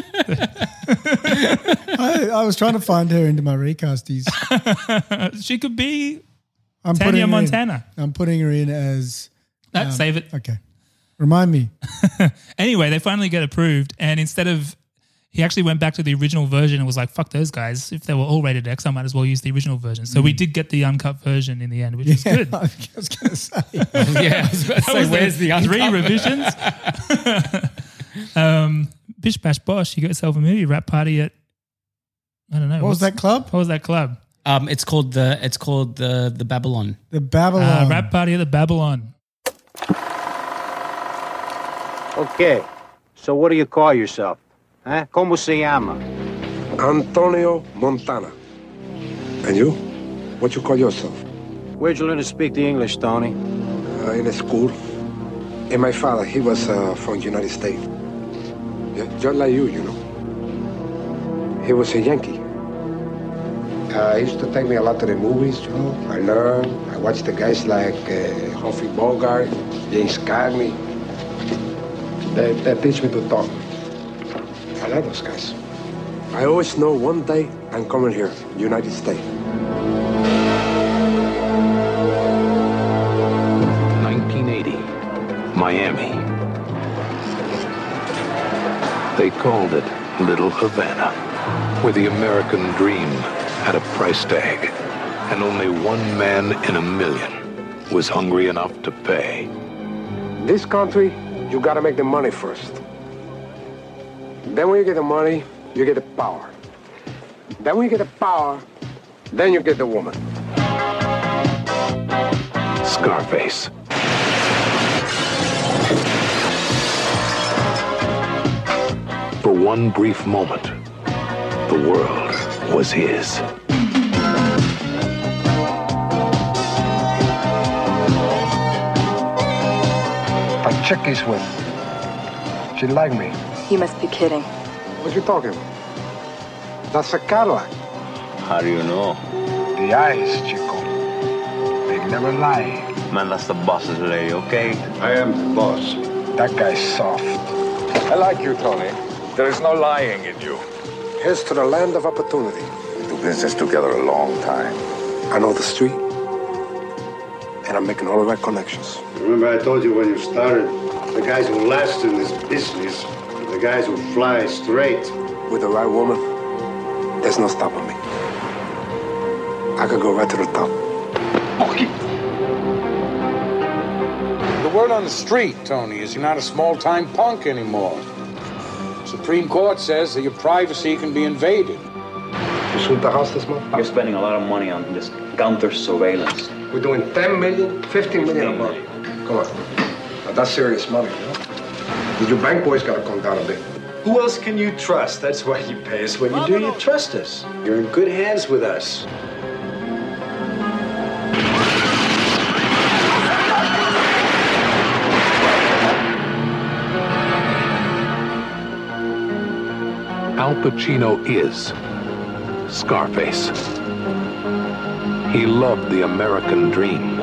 I, I was trying to find her into my recasties. She could be I'm putting Tanya her in- Montana. I'm putting her in as. No, um, save it. Okay. Remind me. Anyway, they finally get approved, and instead of, he actually went back to the original version and was like, fuck those guys. If they were all rated X, I might as well use the original version. So we did get the uncut version in the end, which is Yeah, good. I was going to say. Yeah, I was about to That say, was where's the three uncut? revisions. um, Bish Bash Bosh, you got yourself a movie rap party at, I don't know. What was what's- that club? What was that club? Um, it's called the it's called the the Babylon. The Babylon. Uh, rap party at the Babylon. Okay, so what do you call yourself? Huh? ¿Cómo se llama? Antonio Montana. And you? What you call yourself? Where'd you learn to speak the English, Tony? Uh, in a school. And my father, he was uh, from United States. Yeah, just like you, you know. He was a Yankee. Uh, he used to take me a lot to the movies, you know. I learned. I watched the guys like uh, Humphrey Bogart, James Cagney. They, they teach me to talk. I like those guys. I always know one day I'm coming here, United States. nineteen eighty, Miami. They called it Little Havana, where the American dream had a price tag, and only one man in a million was hungry enough to pay. This country, you gotta make the money first. Then when you get the money, you get the power. Then when you get the power, then you get the woman. Scarface. For one brief moment, the world was his. A chick is with. She like me. You must be kidding. What you talking about? That's a Cadillac. How do you know? The eyes, Chico. They never lie. Man, that's the boss's lady, okay? I am the boss. That guy's soft. I like you, Tony. There is no lying in you. Here's to the land of opportunity. We do business together a long time. I know the street. And I'm making all the right connections. Remember I told you when you started, the guys who last in this business are the guys who fly straight. With the right woman, there's no stopping me. I could go right to the top. The word on the street, Tony, is you're not a small-time punk anymore. Supreme Court says that your privacy can be invaded. to shoot the house this month? You're spending a lot of money on this counter surveillance. We're doing ten million, fifteen million a month. Come on. Now, that's serious money, you know? Your bank boys got to come down a bit. Who else can you trust? That's why you pay us what you do. You trust us. You're in good hands with us. Al Pacino is Scarface. He loved the American dream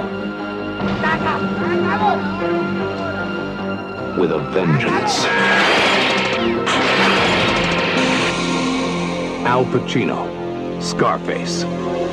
with a vengeance. Al Pacino, Scarface.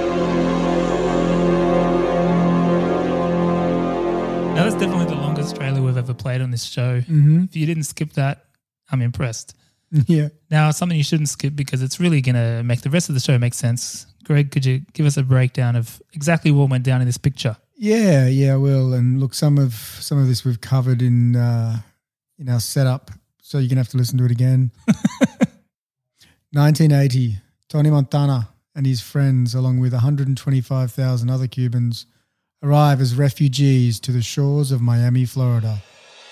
Now that's definitely the longest trailer we've ever played on this show. Mhm. If you didn't skip that, I'm impressed. Yeah. Now, something you shouldn't skip because it's really going to make the rest of the show make sense. Greg, could you give us a breakdown of exactly what went down in this picture? Yeah, yeah, I will. And look, some of some of this we've covered in uh, in our setup, so you're gonna have to listen to it again. nineteen eighty, Tony Montana and his friends, along with one hundred twenty-five thousand other Cubans, arrive as refugees to the shores of Miami, Florida,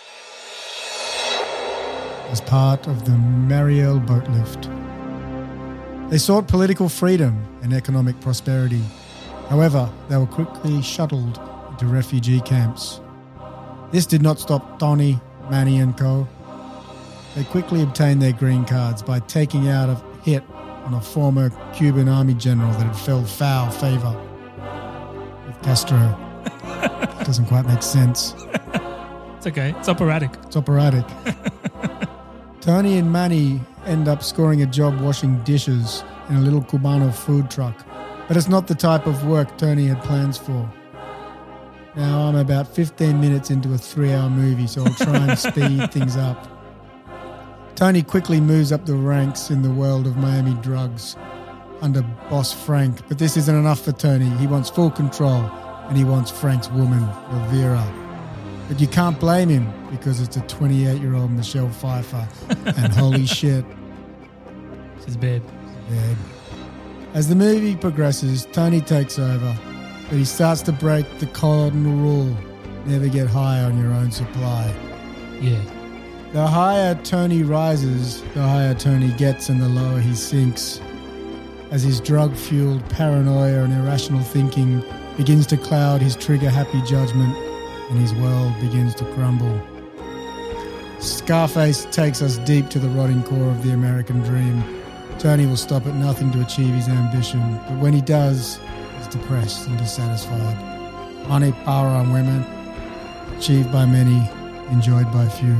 as part of the Mariel boat lift. They sought political freedom and economic prosperity. However, they were quickly shuttled into refugee camps. This did not stop Tony, Manny and co. They quickly obtained their green cards by taking out a hit on a former Cuban army general that had fell foul favour with Castro. Doesn't quite make sense. It's okay. It's operatic. It's operatic. Tony and Manny end up scoring a job washing dishes in a little Cubano food truck. But it's not the type of work Tony had plans for. Now I'm about fifteen minutes into a three-hour movie, so I'll try and speed things up. Tony quickly moves up the ranks in the world of Miami drugs under boss Frank, but this isn't enough for Tony. He wants full control, and he wants Frank's woman, Elvira. But you can't blame him because it's a twenty-eight-year-old Michelle Pfeiffer, and holy shit. She's bad. Bad. As the movie progresses, Tony takes over, but he starts to break the cardinal rule: never get high on your own supply. Yeah. The higher Tony rises, the higher Tony gets and the lower he sinks, as his drug-fueled paranoia and irrational thinking begins to cloud his trigger-happy judgment and his world begins to crumble. Scarface takes us deep to the rotting core of the American dream. Tony will stop at nothing to achieve his ambition, but when he does, he's depressed and dissatisfied. Money, power, and women, achieved by many, enjoyed by few.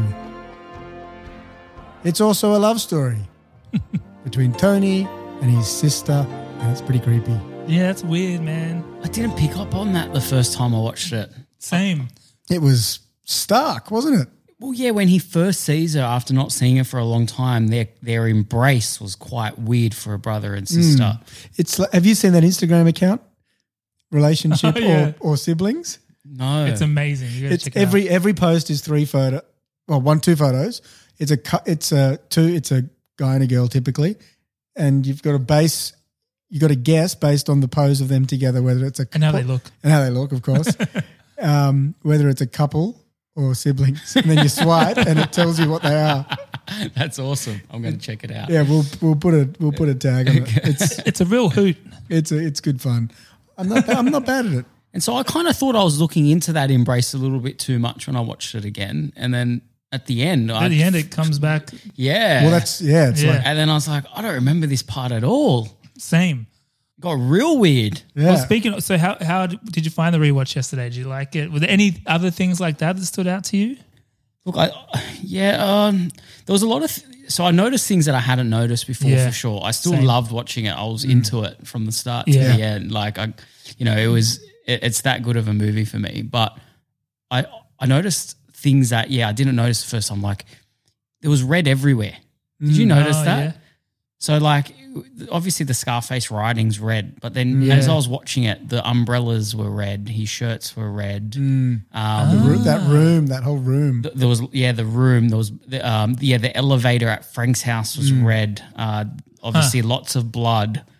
It's also a love story between Tony and his sister, and it's pretty creepy. Yeah, that's weird, man. I didn't pick up on that the first time I watched it. Same. It was stark, wasn't it? Well, yeah, when he first sees her after not seeing her for a long time, their their embrace was quite weird for a brother and sister. Mm. It's like, have you seen that Instagram account? Relationship Oh, yeah. or, or siblings? No. It's amazing. You gotta It's check it every out. every post is three photo, well, one two photos. It's a cu- it's a two. It's a guy and a girl typically, and you've got a base. You got to guess based on the pose of them together whether it's a And how couple- they look. and how they look, of course. um, whether it's a couple or siblings, and then you swipe and it tells you what they are. That's awesome. I'm going to check it out. Yeah, we'll we'll put a we'll put a tag on it. It's It's a real hoot. it's a, it's good fun. I'm not I'm not bad at it. And so I kind of thought I was looking into that embrace a little bit too much when I watched it again. And then at the end, I, At the end, it comes back. yeah. Well, that's yeah. It's Yeah. like and then I was like, I don't remember this part at all. Same. Got real weird. yeah. Well, speaking of, so how how did you find the rewatch yesterday? Did you like it? Were there any other things like that that stood out to you? Look, I yeah, um, there was a lot of th- so I noticed things that I hadn't noticed before Yeah. for sure. I still Same. loved watching it. I was into it from the start to Yeah. the end. Like I, you know, it was it, it's that good of a movie for me. But I I noticed things that yeah I didn't notice the first time. Like there was red everywhere. Did you notice Oh, that? yeah. So like obviously the Scarface writing's red, but then Yeah. as I was watching it, the umbrellas were red, his shirts were red. Mm. Um, The roo- that room, that whole room. th- there was yeah the room there was the, um yeah the elevator at Frank's house was red, uh obviously lots of blood,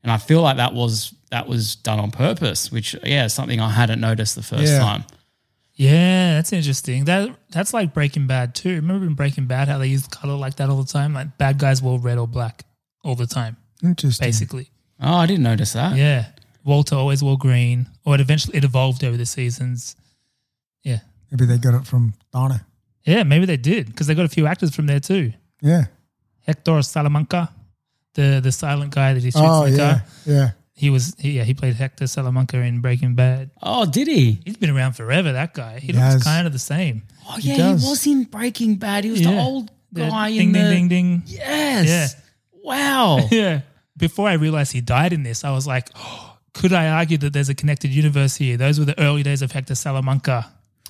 And I feel like that was that was done on purpose, which yeah, is something I hadn't noticed the first Yeah. time. Yeah, that's interesting. That that's like Breaking Bad too. Remember in Breaking Bad how they used color like that all the time? Like bad guys wore red or black all the time, Interesting. basically. Oh, I didn't notice that. Yeah. Walter always wore green, or it eventually it evolved over the seasons. Yeah. Maybe they got it from Donna. Yeah, maybe they did because they got a few actors from there too. Yeah. Hector Salamanca, the the silent guy that he shoots Oh, in the yeah. car. Yeah. He was he, yeah he played Hector Salamanca in Breaking Bad. Oh, did he? He's been around forever. That guy. He, He looks has. kind of the same. Oh He yeah, he, does. was in Breaking Bad. He was the Yeah. old The guy ding, in ding, the ding, ding. Yes. Yeah. Wow. Yeah. Before I realized he died in this, I was like, oh, could I argue that there's a connected universe here? Those were the early days of Hector Salamanca.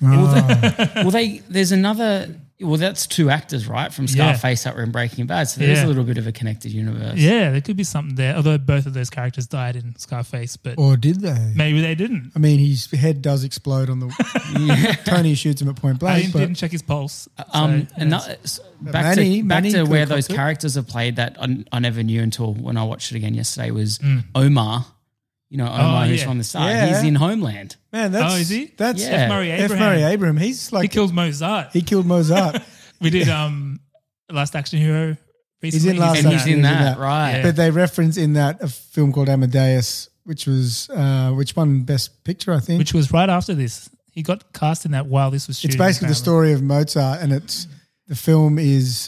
Oh. Well, they there's another. Well, that's two actors, right, from Yeah. Scarface that were in Breaking Bad. So there's Yeah. a little bit of a connected universe. Yeah, there could be something there. Although both of those characters died in Scarface, but Or did they? maybe they didn't. I mean, his head does explode on the. Tony shoots him at point I blank. didn't, but didn't check his pulse. Um, so, and yeah. that- s- back Manny- to back Manny to could where have those copped it. characters are played that I, I never knew until when I watched it again yesterday was Mm. Omar. You know, Omar Oh, who's yeah. from the start. Yeah. He's in Homeland. Man, that's. Oh, is he? That's Yeah. F. Murray F. Abraham. Murray Abraham. He's like. He killed Mozart. He killed Mozart. We did um, Last Action Hero He's recently. in Last And he's Action, in that, right. Yeah. But they reference in that a film called Amadeus, which was uh, which won Best Picture, I think. Which was right after this. He got cast in that while this was shooting. It's basically the apparently. story of Mozart, and it's the film is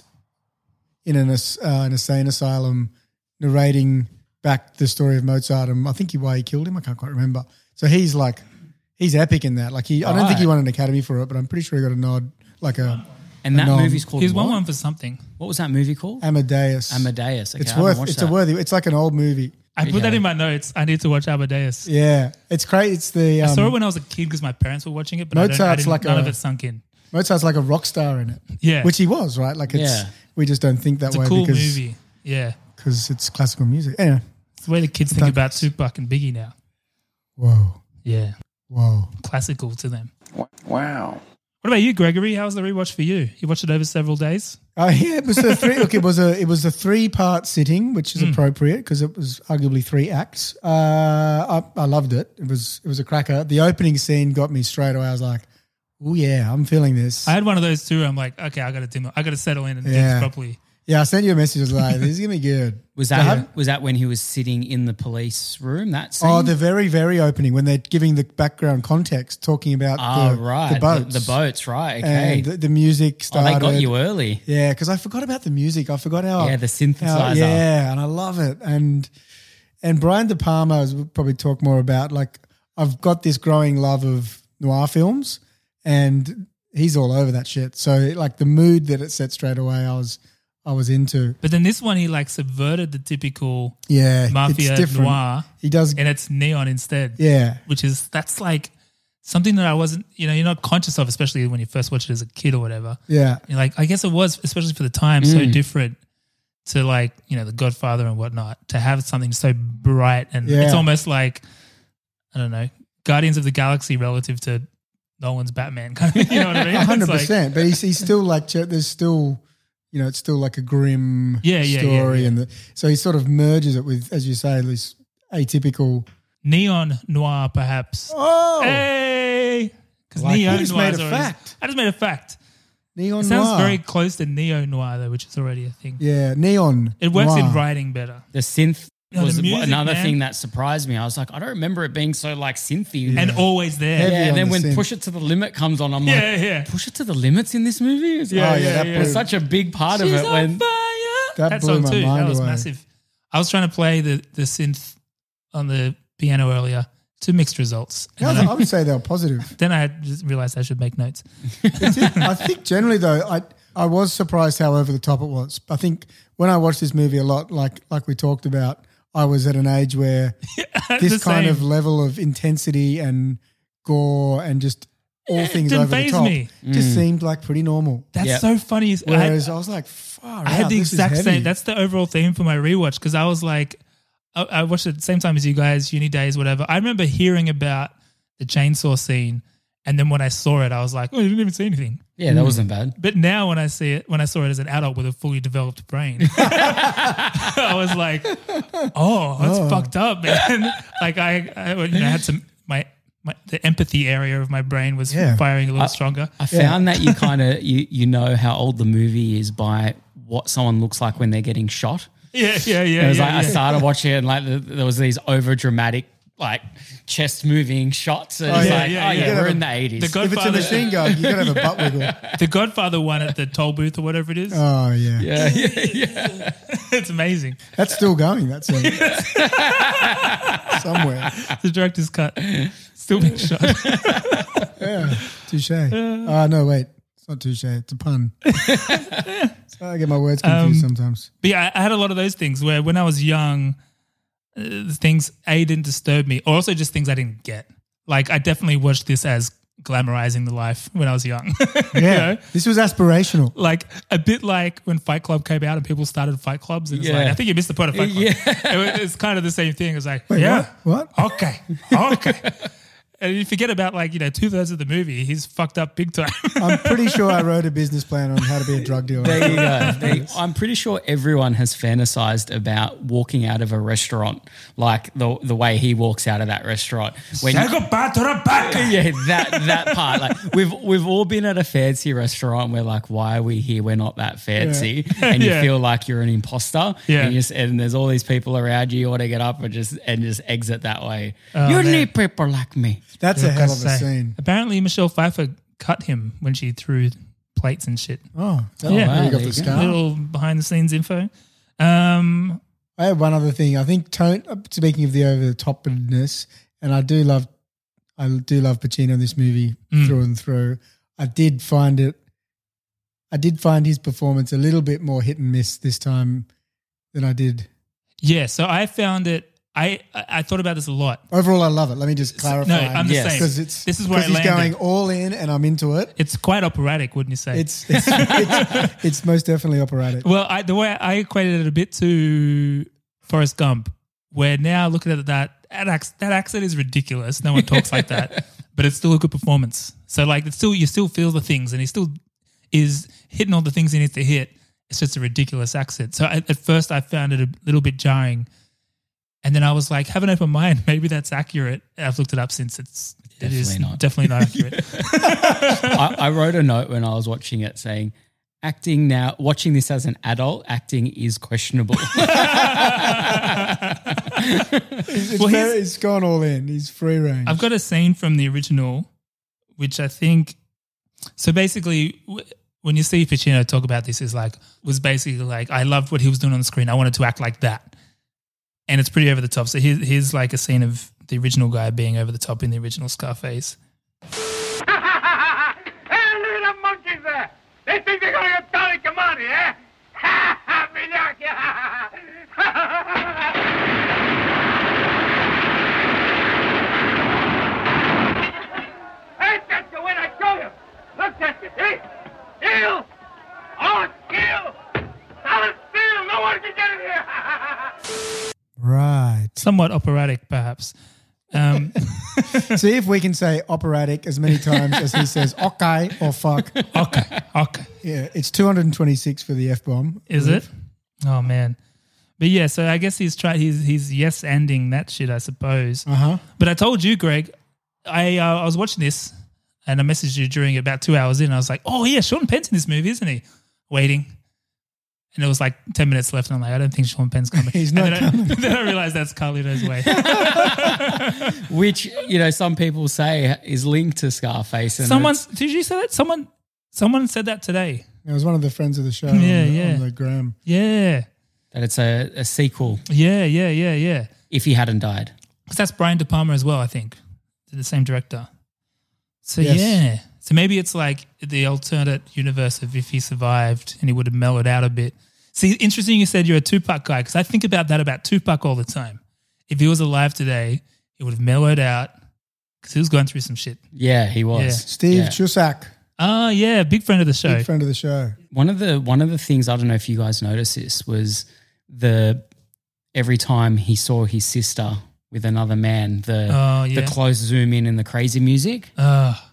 in an, as- uh, an insane asylum narrating back the story of Mozart, and I think he, why he killed him. I can't quite remember. So he's like, he's epic in that. Like he, I don't think he Right. won an Academy for it, but I'm pretty sure he got a nod, like a And that No. movie's called He's won what? one for something. What was that movie called? Amadeus. Amadeus. Okay, it's I haven't worth. watched It's that. a worthy. It's like an old movie. I put that Okay. in my notes. I need to watch Amadeus. Yeah, it's great. It's the um, I saw it when I was a kid because my parents were watching it, but I don't, I Mozart's didn't, like none a- of it sunk in. Mozart's like a rock star in it. Yeah. which he was, right? Like it's Yeah. we just don't think that It's way a cool because movie. Yeah. because it's classical music. Anyway, It's the way the kids think about Tupac and Biggie now. whoa, Yeah. whoa. Classical to them. Wow. What about you, Gregory? How was the rewatch for you? You watched it over several days? Uh, yeah, it was a three. Look, it was a it was a three part sitting, which is Mm. appropriate because it was arguably three acts. Uh, I, I loved it. It was it was a cracker. The opening scene got me straight away. I was like, oh yeah, I'm feeling this. I had one of those too. I'm like, okay, I got to dim. I got to settle in and do Yeah. this properly. Yeah, I sent you a message. I was like, this is gonna be good. Was So I that haven't- was that when he was sitting in the police room? That scene? Oh, the very very opening when they're giving the background context, talking about Oh, the, right. the boats, The, the boats, right. Okay. and the, the music Oh, started. they got you early. Yeah, because I forgot about the music. I forgot how. Yeah, the how- synthesizer. yeah, and I love it. And and Brian De Palma, as we'll probably talk more about, like I've got this growing love of noir films, and he's all over that shit. So like the mood that it set straight away, I was I was into. But then this one, he like subverted the typical Yeah, mafia it's different. noir. He does, and it's neon instead. Yeah. which is that's like something that I wasn't, you know, you're not conscious of, especially when you first watch it as a kid or whatever. Yeah. You're like, I guess it was, especially for the time, so Mm. different to like, you know, The Godfather and whatnot. To have something so bright and Yeah. it's almost like, I don't know, Guardians of the Galaxy relative to Nolan's Batman. Kind of, you know what I mean? A It's hundred like- percent. But he's he's still like there's still, you know, it's still like a grim Yeah, yeah, yeah, story, yeah. and the, so he sort of merges it with, as you say, this atypical. Neon noir, perhaps. Oh, hey, because Like, neo you just noir made is a already- fact. I just made a fact. Neon It sounds noir. very close to neo noir though, which is already a thing. Yeah, neon. It works in noir. writing better. The synth Yeah, the was music, another man. thing that surprised me. I was like, I don't remember it being so like synthy And always there. Heavy Yeah, on and then the when synth. Push It to the Limit comes on, I'm Yeah, like, yeah. Push It to the Limits in this movie? It's Yeah, like- yeah, that yeah. blew- It's such a big part of She's it on when fire. That That, blew song my too. mind That was away. massive. I was trying to play the, the synth on the piano earlier. Two mixed results. Yeah, And then I would say they were positive. Then I just realized I should make notes. I think generally though, I I was surprised how over the top it was. I think when I watched this movie a lot, like like we talked about, I was at an age where this The kind same. of level of intensity and gore and just all Yeah, it things didn't over the faze top me. just Mm. seemed like pretty normal. That's Yeah. so funny. I had- Whereas I, was like, far I had out, the this is exact heavy. same. That's the overall theme for my rewatch because I was like, I, I watched it at the same time as you guys, uni days, whatever. I remember hearing about the chainsaw scene And then when I saw it, I was like, oh, you didn't even see anything. Yeah, that wasn't bad. But now when I see it, when I saw it as an adult with a fully developed brain, I was like, oh, that's Oh. fucked up, man. Like I, I you know, had some, my, my, the empathy area of my brain was Yeah. firing a little I- stronger. I found that you kind of you you know how old the movie is by what someone looks like when they're getting shot. Yeah, yeah, yeah. It was yeah, like I yeah. started watching it and like the, there was these over dramatic like chest moving shots. And Oh, it's yeah, like, yeah, oh yeah. yeah, You we're gotta in the have eighties. The If it's a Godfather- machine gun, you gotta have a butt wiggle. The Godfather one at the toll booth or whatever it is. Oh yeah, yeah, yeah, yeah. It's amazing. that's still going. That's it. Somewhere. The director's cut. Still being shot. Yeah, touche. Oh no, wait, it's not touche. It's a pun. So I get my words confused Um, sometimes. But yeah, I I had a lot of those things where when I was young, uh, things A didn't disturb me, or also just things I didn't get. Like I definitely watched this as glamorizing the life when I was young. You Yeah, know? this was aspirational. Like a bit like when Fight Club came out and people started fight clubs. And it's Yeah. like, I think you missed the point of Fight Club. Yeah. It was- it's kind of the same thing. It's like, Wait, yeah, what? What? okay, okay. And you forget about like, you know, two thirds of the movie, he's fucked up big time. I'm pretty sure I wrote a business plan on how to be a drug dealer. There you go. There you- I'm pretty sure everyone has fantasized about walking out of a restaurant like the the way he walks out of that restaurant. When Say goodbye to the back. yeah, that that part. Like we've we've all been at a fancy restaurant. And we're like, why are we here? We're not that fancy, and you Yeah. feel like you're an imposter. Yeah. and, you just, and there's all these people around you. You want to get up and just and just exit that way. Oh, you man. need people like me. That's a Like I hell of a say. scene. Apparently, Michelle Pfeiffer cut him when she threw plates and shit. Oh, that Yeah. yeah, you got there the you go. scar. Little behind the scenes info. Um, I have one other thing. I think tone. Speaking of the over the topness, and I do love, I do love Pacino in this movie Mm. through and through. I did find it. I did find his performance a little bit more hit and miss this time than I did. yeah, so I found it. I I I thought about this a lot. Overall, I love it. Let me just clarify. No, I'm the Yes. same. because it's This is where I because he's landed. going all in, and I'm into it. It's quite operatic, wouldn't you say? It's it's it's, it's most definitely operatic. Well, I, the way I equated it a bit to Forrest Gump, where now looking at that, that, ac- that accent is ridiculous. No one talks like that, but it's still a good performance. So like, it's still you still feel the things, and he still is hitting all the things he needs to hit. It's just a ridiculous accent. So at, at first, I found it a little bit jarring, and then I was like, have an open mind. Maybe that's accurate. And I've looked it up since. It's it is Definitely not. definitely not accurate. I, I wrote a note when I was watching it saying, acting now, watching this as an adult, acting is questionable. It's, Well, very, he's- he's gone all in. He's free range. I've got a scene from the original, which I think. So basically, w- when you see Pacino talk about this, is like was basically like I loved what he was doing on the screen. I wanted to act like that, and it's pretty over the top. So here's, here's like a scene of the original guy being over the top in the original Scarface. Hey, look at them monkeys there! They think they're gonna get Tony Camani, eh? Ha ha, Hey, that's the way I show you! Look at you, see? Steel! Oh, steel! Solid steel! No one can get in here! right. Somewhat operatic, perhaps. Um, See if we can say operatic as many times as he says okay or fuck. okay, okay. Yeah, it's two hundred twenty-six for the F bomb. Is it? Oh man. But yeah, so I guess he's tried. He's he's yes ending that shit, I suppose. Uh huh. But I told you, Greg, I uh, I was watching this and I messaged you during about two hours in. I was like, oh yeah, Sean Penn's in this movie, isn't he? Waiting. And it was like ten minutes left, and I'm like, I don't think Sean Penn's coming. He's and not then I, coming. then I realized that's Carlito's Way. Which, you know, some people say is linked to Scarface. And Someone, it's- did you say that? Someone, someone said that today. It was one of the friends of the show. Yeah, on the, yeah. on the gram. Yeah, that it's a, a sequel yeah, yeah, yeah, yeah. if he hadn't died. Because that's Brian De Palma as well, I think. They're the same director. So Yes. yeah. So maybe it's like the alternate universe of if he survived and he would have mellowed out a bit. See, interesting you said you're a Tupac guy because I think about that about Tupac all the time. If he was alive today, he would have mellowed out because he was going through some shit. Yeah, he was. Yeah. Steve Yeah. Chusak, Oh, yeah, big friend of the show. big friend of the show. One of the one of the things, I don't know if you guys noticed this, was the every time he saw his sister with another man, the Oh, yeah. the close zoom in and the crazy music. Oh,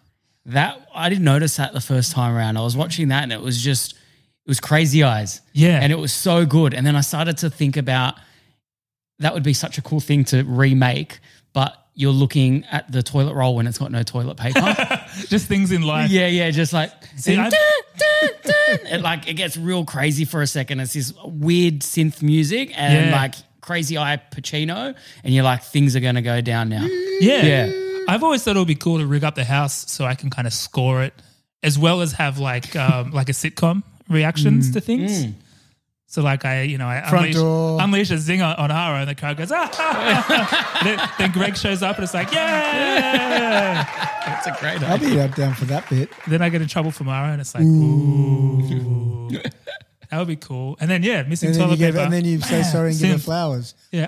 that I didn't notice that the first time around. I was watching that and it was just, it was Crazy Eyes. Yeah. And it was so good. And then I started to think about that would be such a cool thing to remake, but you're looking at the toilet roll when it's got no toilet paper. Just things in life. Yeah, yeah, just like, See, dun, I- dun, dun. It like it gets real crazy for a second. It's this weird synth music and Yeah. like Crazy Eye Pacino, and you're like, things are going to go down now. Yeah. Yeah. I've always thought it would be cool to rig up the house so I can kind of score it, as well as have like um, like a sitcom reactions to things. Mm. So like I, you know, I Front unleash, door. unleash a zinger on Ara and the crowd goes, ah! then, then Greg shows up and it's like, yeah! That's a great I'll idea. be down for that bit. Then I get in trouble from Ara and it's like, ooh. That would be cool. And then, yeah, missing And then, you toilet give, paper. and then you say sorry and give her Synth. flowers. Yeah.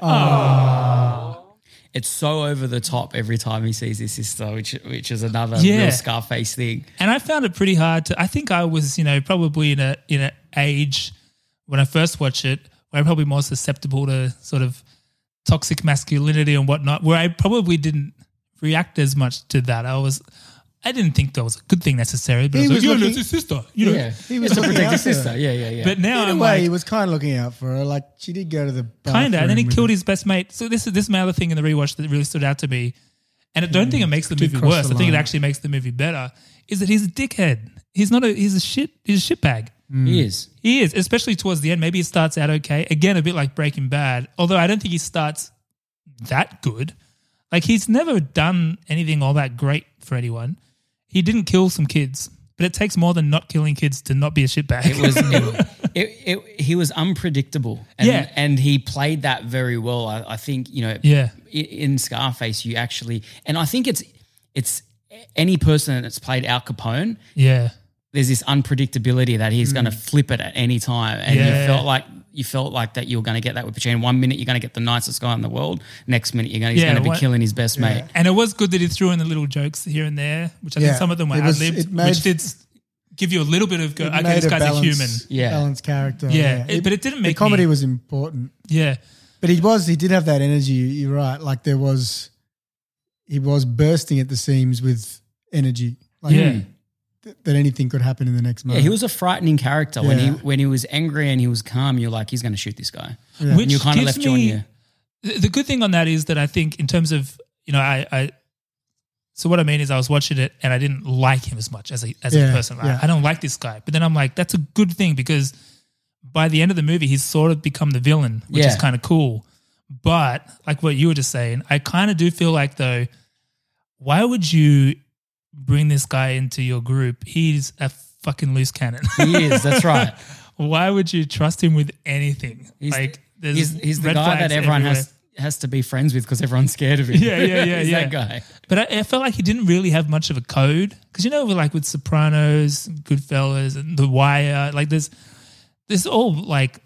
Oh. It's so over the top every time he sees his sister, which which is another Yeah. real Scarface thing. And I found it pretty hard to. I think I was, you know, probably in a in an age when I first watched it, where I'm probably more susceptible to sort of toxic masculinity and whatnot. Where I probably didn't react as much to that. I was, I didn't think that was a good thing necessarily. But He I was, was like, yeah, looking- that's his sister, you know. Yeah, He was it's to looking protect out his for her. sister. Yeah, yeah, yeah. But now In a I'm way, like, he was kind of looking out for her. Like, she did go to the bathroom. kind of, and then he with killed him. his best mate. So this is this is my other thing in the rewatch that really stood out to me, and I don't think it makes the did movie cross worse. the I think it line. actually makes the movie better. Is that he's a dickhead? He's not a. He's a shit. He's a shitbag. he is. He is, especially towards the end. Maybe it starts out okay. Again, a bit like Breaking Bad, although I don't think he starts that good. Like, he's never done anything all that great for anyone. He didn't kill some kids, but it takes more than not killing kids to not be a shitbag. It was it, it, it, he was unpredictable, and, Yeah. and he played that very well. I, I think you know, Yeah. i- in Scarface, you actually, and I think it's it's any person that's played Al Capone. yeah. There's this unpredictability that he's going to flip it at any time, and Yeah. you felt like you felt like that you were going to get that with Pacino. One minute you're going to get the nicest guy in the world, next minute you're going he's Yeah, going to be what- killing his best mate. And it was good that he threw in the little jokes here and there, which I Yeah. think some of them were It was- ad-libbed, it made- which did s- give you a little bit of, go, It okay, made this guy's a, balance- human. Yeah. balanced character. Yeah, it- but it didn't make the comedy me- was important. Yeah. But he was, he did have that energy. You're right. Like, there was, he was bursting at the seams with energy. Like, Yeah. th- that anything could happen in the next Yeah, moment. he was a frightening character when he Yeah. when he was angry and he was calm. You're like, he's going to shoot this guy, Yeah. and you kind of gives left you on me- your. The, the good thing on that is that I think in terms of, you know, I, I so what I mean is I was watching it and I didn't like him as much as a, as Yeah, a person. Like, yeah. I don't like this guy. But then I'm like, that's a good thing because by the end of the movie, he's sort of become the villain, which is Yeah. kind of cool. But like what you were just saying, I kind of do feel like though, why would you bring this guy into your group? He's a fucking loose cannon. He is. That's right. Why would you trust him with anything? He's, like there's he's, he's the red guy that flags everyone everywhere. has has to be friends with because everyone's scared of him. Yeah, yeah, yeah, he's yeah. that guy. But I, I felt like he didn't really have much of a code because you know, with like with Sopranos, Goodfellas, and The Wire, like there's there's all like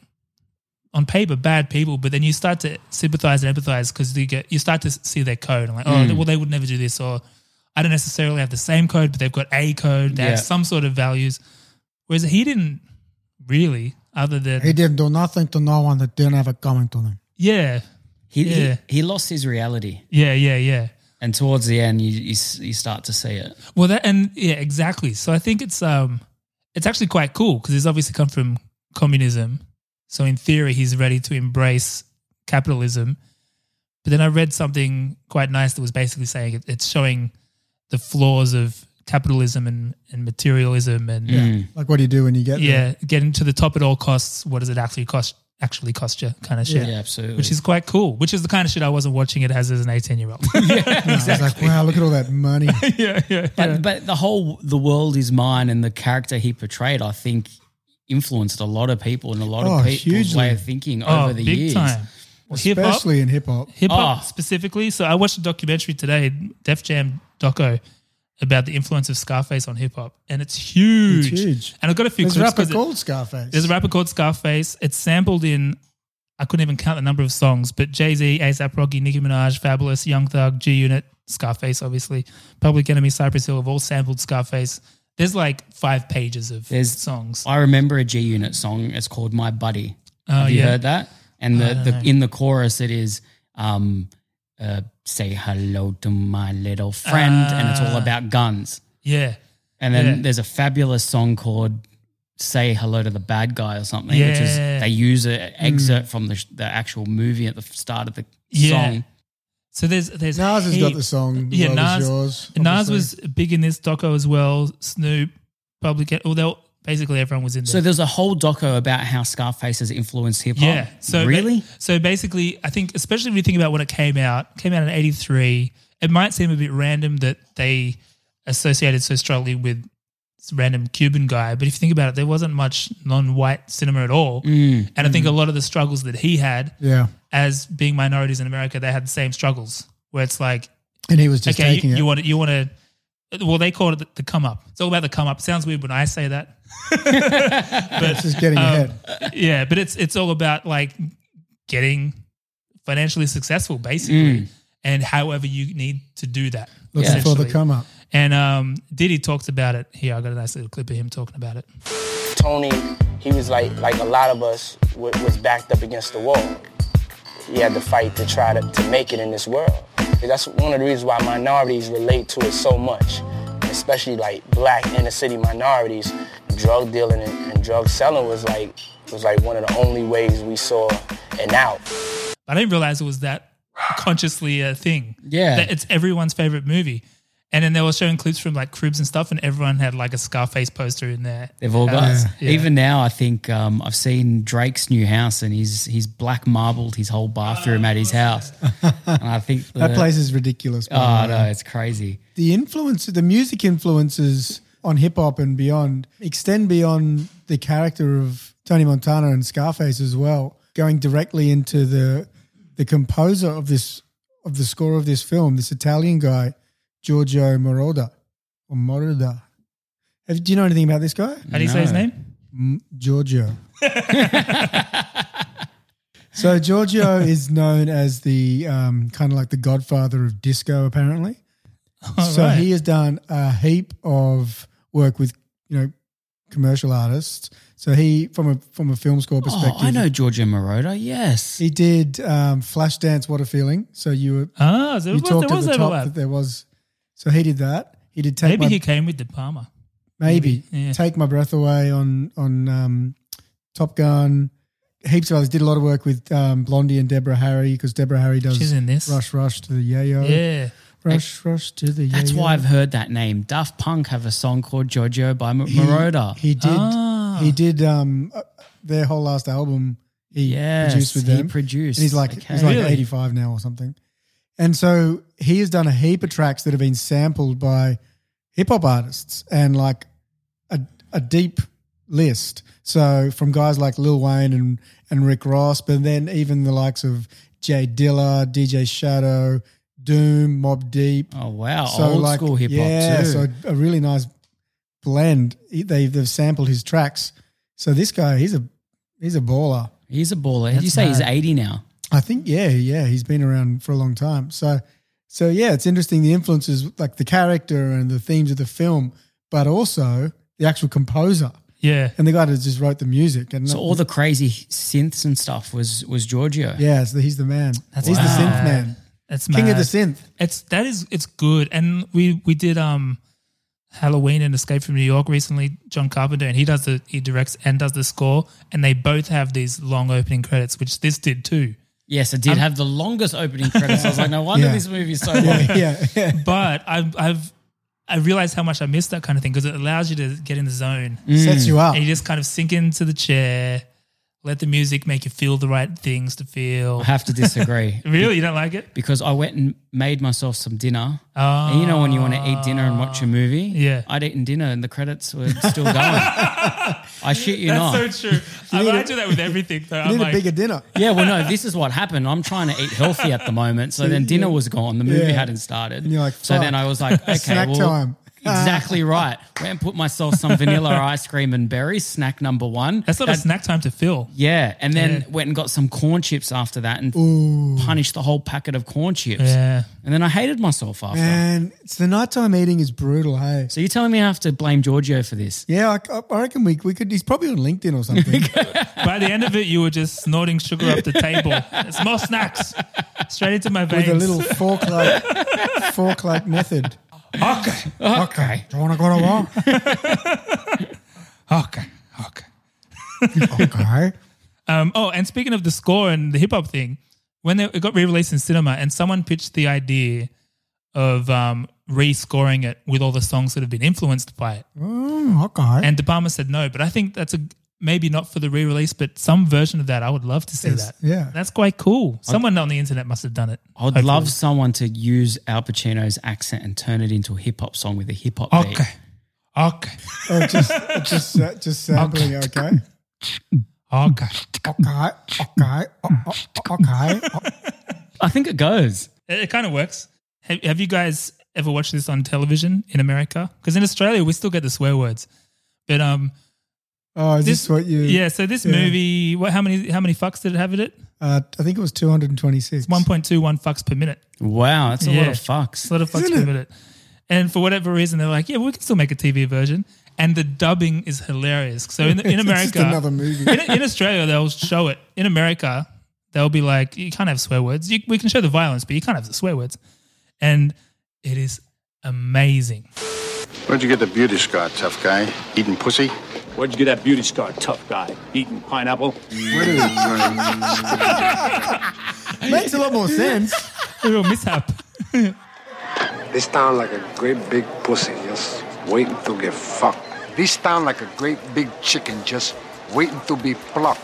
on paper bad people, but then you start to sympathize and empathize because you get you start to see their code and like, oh, Mm. well, they would never do this, or I don't necessarily have the same code, but they've got a code, they Yeah. have some sort of values, whereas he didn't really, other than He didn't do nothing to no one that didn't have it coming to them. yeah, He, Yeah. he he lost his reality, yeah, yeah, yeah. and towards the end, you you, s- you start to see it. Well, that and yeah, exactly. So I think it's um, it's actually quite cool because he's obviously come from communism. So in theory, he's ready to embrace capitalism. But then I read something quite nice that was basically saying it, it's showing the flaws of capitalism and, and materialism and Yeah. yeah, Like, what do you do when you get there? getting to the top at all costs. What does it actually cost? Actually, cost you kind of shit. Yeah, absolutely. Which is quite cool. Which is the kind of shit I wasn't watching it as as an eighteen year old. Yeah, I was like, wow, look at all that money. yeah, yeah, But but the whole the world is mine and the character he portrayed, I think, influenced a lot of people and a lot Oh, of people's hugely. way of thinking Oh, over the big years. time. Well, hip-hop- Especially in hip hop. Hip hop Oh. specifically. So I watched a documentary today, Def Jam doco, about the influence of Scarface on hip hop, and it's huge. It's huge. And I've got a few There's a clips. rapper 'cause it- called Scarface. There's a rapper called Scarface. It's sampled in, I couldn't even count the number of songs, but Jay-Z, A$AP Rocky, Nicki Minaj, Fabulous, Young Thug, G-Unit, Scarface, obviously, Public Enemy, Cypress Hill have all sampled Scarface. There's like five pages of There's songs. I remember a G Unit song. It's called "My Buddy." Oh, Have you yeah. heard that? And I the, don't the know. in the chorus it is um, uh, "Say hello to my little friend," and it's all Ah. about guns. Yeah. And then Yeah. there's a fabulous song called "Say Hello to the Bad Guy" or something, which is Yeah. they use an excerpt from the the actual movie at the start of the Yeah. song. So there's there's Nas has got heaps. the song. The Yeah, World Is Nas. Yours, Nas obviously. was big in this doco as well. Snoop, Public, although basically everyone was in there. So there's a whole doco about how Scarface has influenced hip hop. Yeah. So really? ba- so basically, I think, especially when you think about when it came out, came out in eighty-three. It might seem a bit random that they associated so strongly with this random Cuban guy, but if you think about it, there wasn't much non-white cinema at all. Mm. And I think a lot of the struggles that he had, Yeah. as being minorities in America, they had the same struggles. Where it's like, And he was just okay, taking you, it. you want to, you want to. Well, they called it the, the come up. It's all about the come up. It sounds weird when I say that. But It's just getting um, ahead. Yeah, but it's it's all about like getting financially successful, basically, Mm. and however you need to do that. Looking for the essentially. come up. And um, Diddy talks about it here. I got a nice little clip of him talking about it. Tony, he was like like a lot of us w- was backed up against the wall. He had to fight to try to, to make it in this world. That's one of the reasons why minorities relate to it so much, especially like black inner city minorities. Drug dealing and, and drug selling was like was like one of the only ways we saw an out. I didn't realize it was that consciously a thing. Yeah. That it's everyone's favorite movie. And then they were showing clips from like Cribs and stuff, and everyone had like a Scarface poster in there. They've all got. house. Yeah. Even now, I think um, I've seen Drake's new house, and he's he's black marbled his whole bathroom at his house. And I think the, That place is ridiculous. by Oh the way. no, it's crazy. The influence, the music influences on hip hop and beyond extend beyond the character of Tony Montana and Scarface as well, going directly into the the composer of this of the score of this film, this Italian guy, Giorgio Moroder or Moroder. Have, do you know anything about this guy? How do you say his No. name? M- Giorgio. So Giorgio is known as the um, kind of like the godfather of disco, apparently. All so right. he has done a heap of work with, you know, commercial artists. So he, from a from a film score perspective, Oh, I know Giorgio Moroder. Yes, he did um, Flashdance. What a Feeling! So you were Ah, so you it was, talked there at was the top overlap. that there was. So he did that. He did take Maybe my, he came with De Palma. maybe, maybe, yeah. take my breath away on on um, Top Gun. Heaps of others. Did a lot of work with um, Blondie and Deborah Harry because Deborah Harry does She's in this. Rush Rush to the Yayo. Yeah. Rush Rush to the that's Yayo. why I've heard that name. Daft Punk have a song called Giorgio by M- He- Moroder. He did. Ah. He did um, uh, their whole last album. He Yes, produced with he them. produced. And he's like Okay. he's like Really? eighty-five now or something. And so he has done a heap of tracks that have been sampled by hip hop artists and like a a deep list. So from guys like Lil Wayne and and Rick Ross, but then even the likes of Jay Dilla, D J Shadow, Doom, Mobb Deep. Oh wow, So old like, school hip hop yeah, too. so a really nice blend. He- They they've sampled his tracks. So this guy, he's a he's a baller. He's a baller. Did you That's say he's mad. eighty now? I think yeah, yeah, he's been around for a long time. So so yeah, it's interesting the influences like the character and the themes of the film, but also the actual composer Yeah. and the guy that just wrote the music. And So all the crazy synths and stuff was was Giorgio. yeah, so he's the man. That's he's the wow. synth man, That's king mad. of the synth. It's that is it's good, and we we did um Halloween and Escape from New York recently. John Carpenter, and he does the he directs and does the score, and they both have these long opening credits, which this did too. Yes, it did Um, have the longest opening credits. I was like, no wonder Yeah. this movie is so long. Yeah, yeah, yeah. But I've I've I realized how much I missed that kind of thing because it allows you to get in the zone. Sets you up. And you just kind of sink into the chair, let the music make you feel the right things to feel. I have to disagree. Really, you don't like it? Because I went and made myself some dinner. Oh, And you know when you want to eat dinner and watch a movie? Yeah. I'd eaten dinner and the credits were still going. I shit you That's not. so true. I, need I a- do that with everything. Though. You I'm need like, a bigger dinner. Yeah, well, no, this is what happened. I'm trying to eat healthy at the moment. So then dinner was gone. The movie Yeah. hadn't started. And you're like, so then fuck. I was like, okay, Snack well, time. exactly right. Went and put myself some vanilla ice cream and berries, snack number one. that's not a That- snack time to fill. Yeah, and then Yeah. went and got some corn chips after that and Ooh. punished the whole packet of corn chips. Yeah. And then I hated myself after. Man, it's the nighttime eating is brutal, hey. So you're telling me I have to blame Giorgio for this? Yeah, I, I reckon we we could. He's probably on LinkedIn or something. By the end of it, you were just snorting sugar up the table. It's more snacks straight into my veins. With a little fork like fork like method. Okay. Okay. Do you want to go to war? Okay. Okay. Okay. Um, oh, and speaking of the score and the hip hop thing, when they, it got re-released in cinema, and someone pitched the idea of um, re-scoring it with all the songs that have been influenced by it, Oh, okay. and De Palma said no. But I think that's a maybe not for the re-release, but some version of that. I would love to see Yes, that. yeah. That's quite cool. Someone on the internet must have done it. I would Hopefully. love someone to use Al Pacino's accent and turn it into a hip hop song with a hip hop beat. Okay. Okay. Oh, just, just, uh, just sampling. Okay. Okay. Okay. Okay. Okay. o- o- Okay. I think it goes. It, it kind of works. Have, have you guys ever watched this on television in America? Because in Australia, we still get the swear words. But um, Oh, is this, what you? yeah. So this yeah. movie, what? How many? How many fucks did it have in it? Uh, I think it was two hundred twenty-six. one point two one fucks per minute. Wow, that's a lot Yeah. of fucks. It's a lot of fucks Isn't per it? minute. And for whatever reason, they're like, yeah, we can still make a T V version. And the dubbing is hilarious. So in, in It's America, just another movie. in, in Australia, they'll show it. In America, they'll be like, you can't have swear words. You, we can show the violence, but you can't have the swear words. And it is amazing. Where'd you get the beauty scar, tough guy? Eating pussy? Where'd you get that beauty scar, tough guy? Eating pineapple? Where did it Makes a lot more sense. A real mishap. They sound like a great big pussy, just waiting to get fucked. They sound like a great big chicken just waiting to be plucked.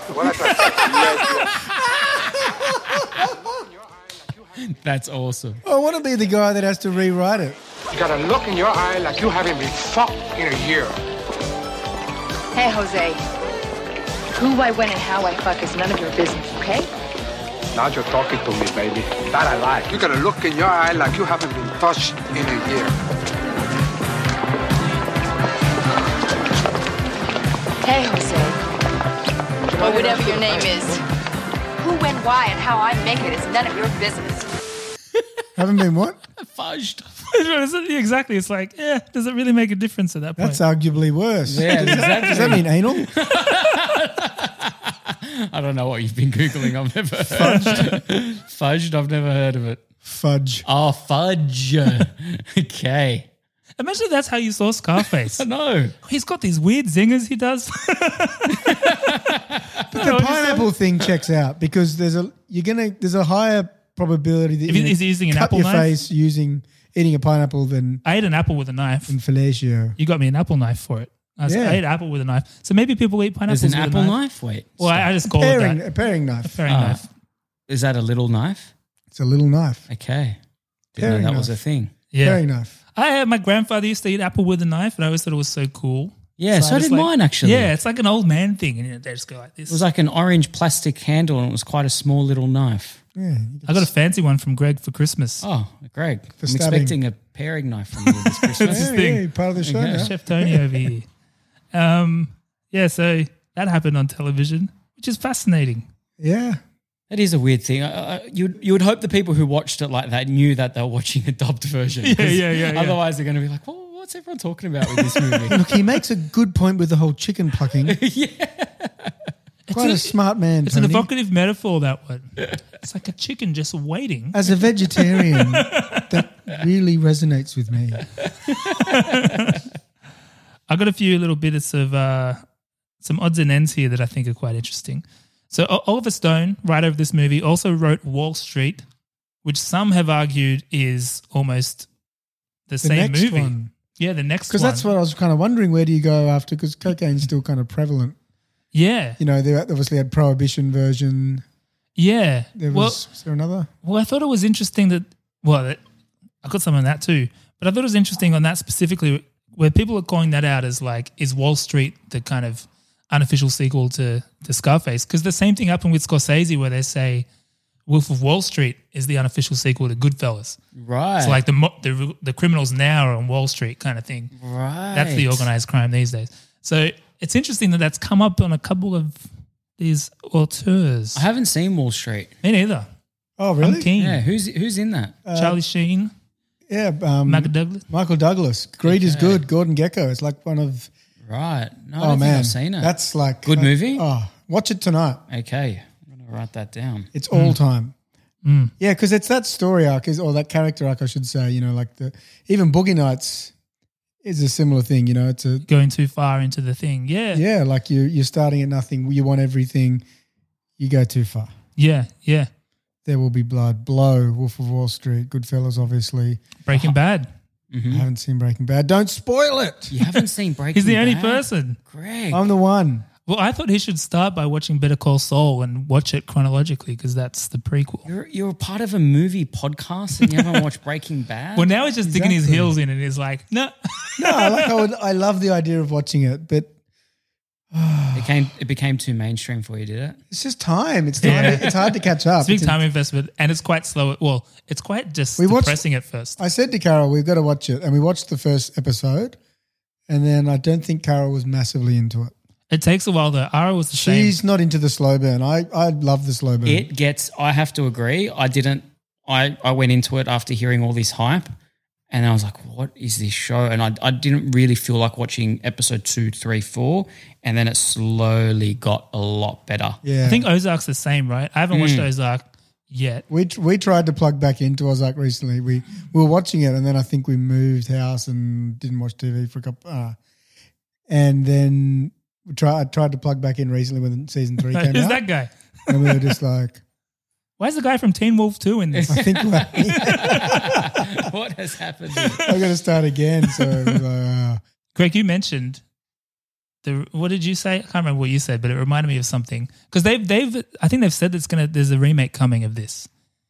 That's awesome. I want to be the guy that has to rewrite it. You got a look in your eye like you haven't been fucked in a year. Hey, Jose. Who I when and how I fuck is none of your business, okay? Now you're talking to me, baby. That I like. You got a look in your eye like you haven't been touched in a year. Hey, Jose. Or whatever your name is. Who, when, why, and how I make it is none of your business. Haven't been what? Fudged. Exactly. It's like, yeah, does it really make a difference at that point? That's arguably worse. Yeah, exactly. Does that mean anal? I don't know what you've been Googling. I've never Fudged. Fudged, I've never heard of it. Fudge. Oh, fudge. Okay. Imagine if that's how you saw Scarface. No. He's got these weird zingers he does. But the pineapple thing checks out because there's a you're gonna there's a higher probability that If you're he's gonna using an cut apple your knife? face using eating a pineapple than I ate an apple with a knife. in fellatio. You got me an apple knife for it. I, was, Yeah. I ate apple with a knife. So maybe people eat pineapples There's an with apple a knife? Wait. Well, I, I just call Paring, it that. a paring knife. A paring Ah. knife. Is that a little knife? It's a little knife. Okay. Didn't Paring know that was a knife. thing. Yeah. Paring knife. I had my grandfather used to eat apple with a knife, and I always thought it was so cool. Yeah, so I just did like- mine, actually. Yeah, it's like an old man thing, and they just go like this. It was like an orange plastic handle and it was quite a small little knife. Yeah. I got a fancy one from Greg for Christmas. Oh, Greg. For I'm stabbing. expecting a paring knife from you this Christmas. That's his Yeah, thing. yeah, part of the show Okay. now. Chef Tony over here. Um, yeah, so that happened on television, which is fascinating. Yeah. That is a weird thing. Uh, you you would hope the people who watched it like that knew that they were watching a dubbed version. Yeah, 'cause yeah, yeah, yeah. Otherwise, they're going to be like, well, what's everyone talking about with this movie? Look, he makes a good point with the whole chicken plucking. yeah. Quite a, a- smart man, It's Tony. an evocative metaphor, that one. It's like a chicken just waiting. As a vegetarian, that really resonates with me. I got a few little bits of uh, some odds and ends here that I think are quite interesting. So O- Oliver Stone, writer of this movie, also wrote Wall Street, which some have argued is almost the, The same next movie. one. Yeah, the next one. Because that's what I was kind of wondering, where do you go after? Because cocaine's still kind of prevalent. Yeah, You know, they obviously had prohibition version. yeah. There was, well, was there another? well, I thought it was interesting that. Well, that, I got some on that too, but I thought it was interesting on that specifically, where people are calling that out as like, is Wall Street the kind of unofficial sequel to to Scarface? Because the same thing happened with Scorsese, where they say Wolf of Wall Street is the unofficial sequel to Goodfellas. Right. It's like the mo- the the criminals now are on Wall Street kind of thing. Right. That's the organized crime these days. So it's interesting that that's come up on a couple of these auteurs. I haven't seen Wall Street. Me neither. Oh, really? I'm keen. Yeah, who's who's in that? Charlie Sheen, Yeah. Um, Michael Douglas. Michael Douglas. Greed is Okay. good. Gordon Gekko. It's like one of. Right. No, I oh, don't man. think I've seen it. That's like. Good movie? Oh, watch it tonight. Okay. I'm going to write that down. It's all time. Mm. Yeah, because it's that story arc, is or that character arc, I should say. You know, like the even Boogie Nights is a similar thing. You know, it's a Going too far into the thing. Yeah. yeah, like you you're starting at nothing. You want everything. You go too far. Yeah. Yeah. There Will Be Blood, Blow, Wolf of Wall Street, Goodfellas, obviously. Breaking Bad. I haven't seen Breaking Bad. Don't spoil it. You haven't seen Breaking Bad? He's the only person. Greg. I'm the one. Well, I thought he should start by watching Better Call Saul and watch it chronologically because that's the prequel. You're, you're a part of a movie podcast and you haven't watched Breaking Bad? Well, now he's just digging his Exactly. heels in and he's like, no. No, I like I would I love the idea of watching it, but It came. It became too mainstream for you, did it? it's just time. It's time. Yeah. It's hard to catch up. It's a big It's time investment and it's quite slow. Well, it's quite just We watched- depressing at first. I said to Carol, we've got to watch it. And we watched the first episode. And then I don't think Carol was massively into it. It takes a while though. Ara was the same. She's not into the slow burn. I, I love the slow burn. It gets. I have to agree. I didn't. I I went into it after hearing all this hype, and I was like, "What is this show?" And I I didn't really feel like watching episode two, three, four, and then it slowly got a lot better. yeah. I think Ozark's the same, right? I haven't watched Mm. Ozark yet. we we tried to plug back into Ozark recently. We, we were watching it and then I think we moved house and didn't watch T V for a couple uh, and then we tried, I tried to plug back in recently when season three came Who's out. that guy? And we were just like, Why is the guy from Teen Wolf two in this? I think we're, What has happened? here? I'm going to start again. So it was like, uh, Greg, you mentioned the what did you say? I can't remember what you said, but it reminded me of something because they've they've I think they've said it's gonna there's a remake coming of this.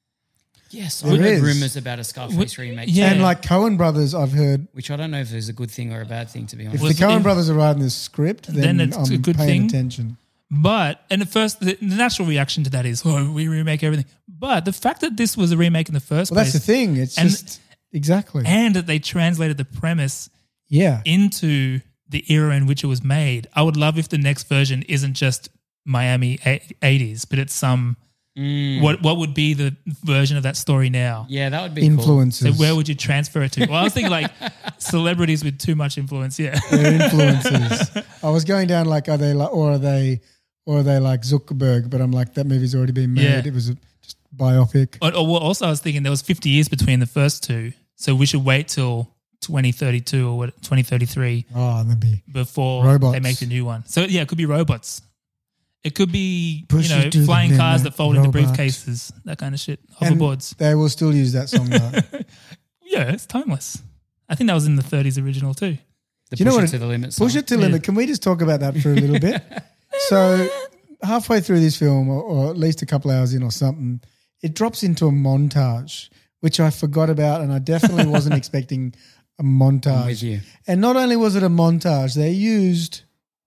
Yes, There I've heard is. rumors about a Scarface remake. Yeah. and like Coen Brothers, I've heard Which I don't know if it's a good thing or a bad thing, to be if honest. Was- the Coen if- Brothers are writing this script, then, Then it's I'm a good paying thing. attention. But and at first the, the natural reaction to that is oh we remake everything. But the fact that this was a remake in the first Well, place, that's the thing. It's And- just exactly. and that they translated the premise yeah. into the era in which it was made. I would love if the next version isn't just Miami eighties, but it's some Mm. what what would be the version of that story now? Yeah, that would be Influences. So where would you transfer it to? Well, I was thinking like celebrities with too much influence. Yeah, Their influences. I was going down like, are they like, or are they, or are they like Zuckerberg? But I'm like, that movie's already been made. Yeah. It was a just biopic. Or, or well, also I was thinking there was fifty years between the first two, so we should wait till twenty thirty-two or what, twenty thirty-three Oh, and then be before Robots. they make the new one. So yeah, it could be robots. It could be Push you it know to the flying cars limit, that fold into robots. briefcases, that kind of shit, and hoverboards. They will still use that song though. Yeah, it's timeless. I think that was in the thirties original too. The Do you know push what it it- to the limit Push song. it to limit. Can we just talk about that for a little bit? So halfway through this film, or, or at least a couple hours in or something, it drops into a montage, which I forgot about, and I definitely wasn't expecting a montage. I'm with you. And not only was it a montage, they used,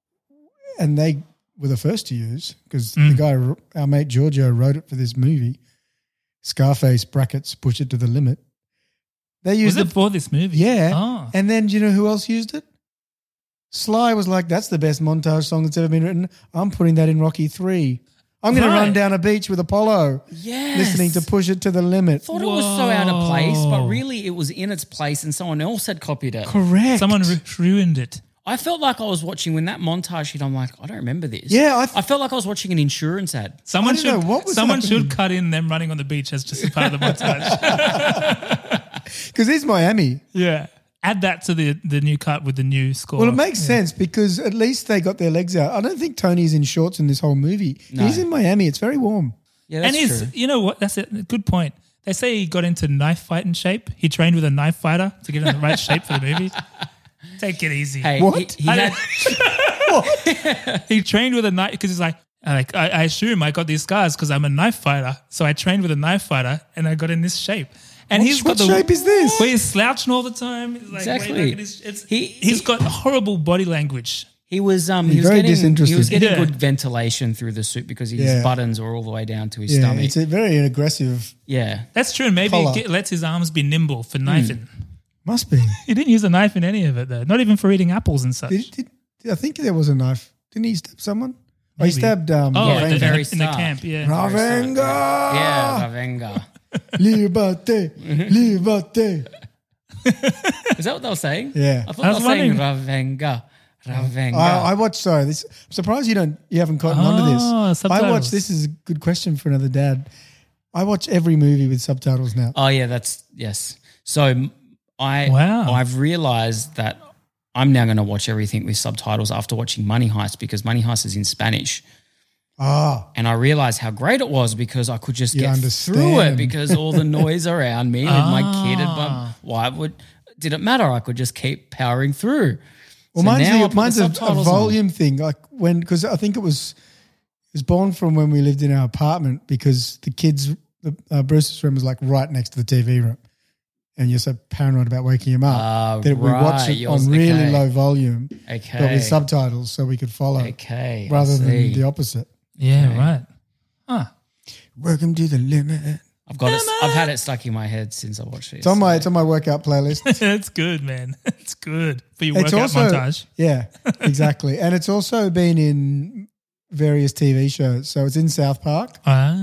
and they were the first to use, because Mm. the guy, our mate Giorgio, wrote it for this movie, Scarface brackets, Push It to the Limit. They Was used it for this movie? Yeah. Oh. And then do you know who else used it? Sly was like, that's the best montage song that's ever been written. I'm putting that in Rocky three. I'm going Right. to run down a beach with Apollo, Yes. listening to Push It to the Limit. thought it was so out of place, but Whoa. really it was in its place and someone else had copied it. Correct. Someone ru- ruined it. I felt like I was watching when that montage hit. I'm like, I don't remember this. Yeah, I th- I felt like I was watching an insurance ad. Someone I don't should know, what was someone happening? should cut in them running on the beach as just a part of the montage. Because it's Miami. Yeah. Add that to the the new cut with the new score. Well, it makes sense because at least they got their legs out. I don't think Tony's in shorts in this whole movie. No. He's in Miami. It's very warm. Yeah, and that's he's, true. you know what? That's a good point. They say he got into knife fighting shape. He trained with a knife fighter to get in the right shape for the movie. Take it easy. Hey, What? he, he had, He trained with a knife because he's like, like I, I assume I got these scars because I'm a knife fighter. So I trained with a knife fighter and I got in this shape. And What- he's got what the shape is this? Where he's slouching all the time. He's like, Exactly. way back in his- it's, He- he's he- got horrible body language. he was um He's he was very getting disinterested. he was getting Yeah. good ventilation through the suit because his Yeah. buttons were all the way down to his Yeah, stomach. it's a very aggressive. yeah. That's true. Maybe Collar. it get, lets his arms be nimble for knifing. Must be. He didn't use a knife in any of it though. Not even for eating apples and such. Did, did, I think there was a knife. Didn't he stab someone? Oh, he Maybe. stabbed. Um, Oh, Yeah, at at the, the in, very the, in the start. camp, yeah. Ravenga. Yeah, Ravenga. Liberté. Liberté. Is that what they were saying? Yeah. I thought I they was were saying wondering- Ravenga. Ravenga. I, I watched. Sorry, this. I'm surprised you don't. You haven't gotten onto this. Oh, I subtitles. watched. This is a good question for another dad. I watch every movie with subtitles now. Oh yeah, that's yes. So I Wow. I've realized that I'm now going to watch everything with subtitles after watching Money Heist because Money Heist is in Spanish. Ah, And I realized how great it was because I could just You get understand. through it because all the noise around me and my kid and Ah. my why would did it matter? I could just keep powering through. well, So mine's, now I the, put the mine's a, a subtitles on. volume thing. Like when, because I think it was it was born from when we lived in our apartment because the kids, the, uh, Bruce's room was like right next to the T V room, and you're so paranoid about waking him up Ah, that we watch right. it Yours- on really okay. low volume, Okay. but with subtitles so we could follow. Okay, I rather than see. the opposite. Yeah, right. Huh. Welcome to the limit. I've got it. I've had it stuck in my head since I watched it. It's on my it's on my workout playlist. It's good, man. It's good for your It's workout also montage. yeah, exactly, and it's also been in various T V shows. So it's in South Park.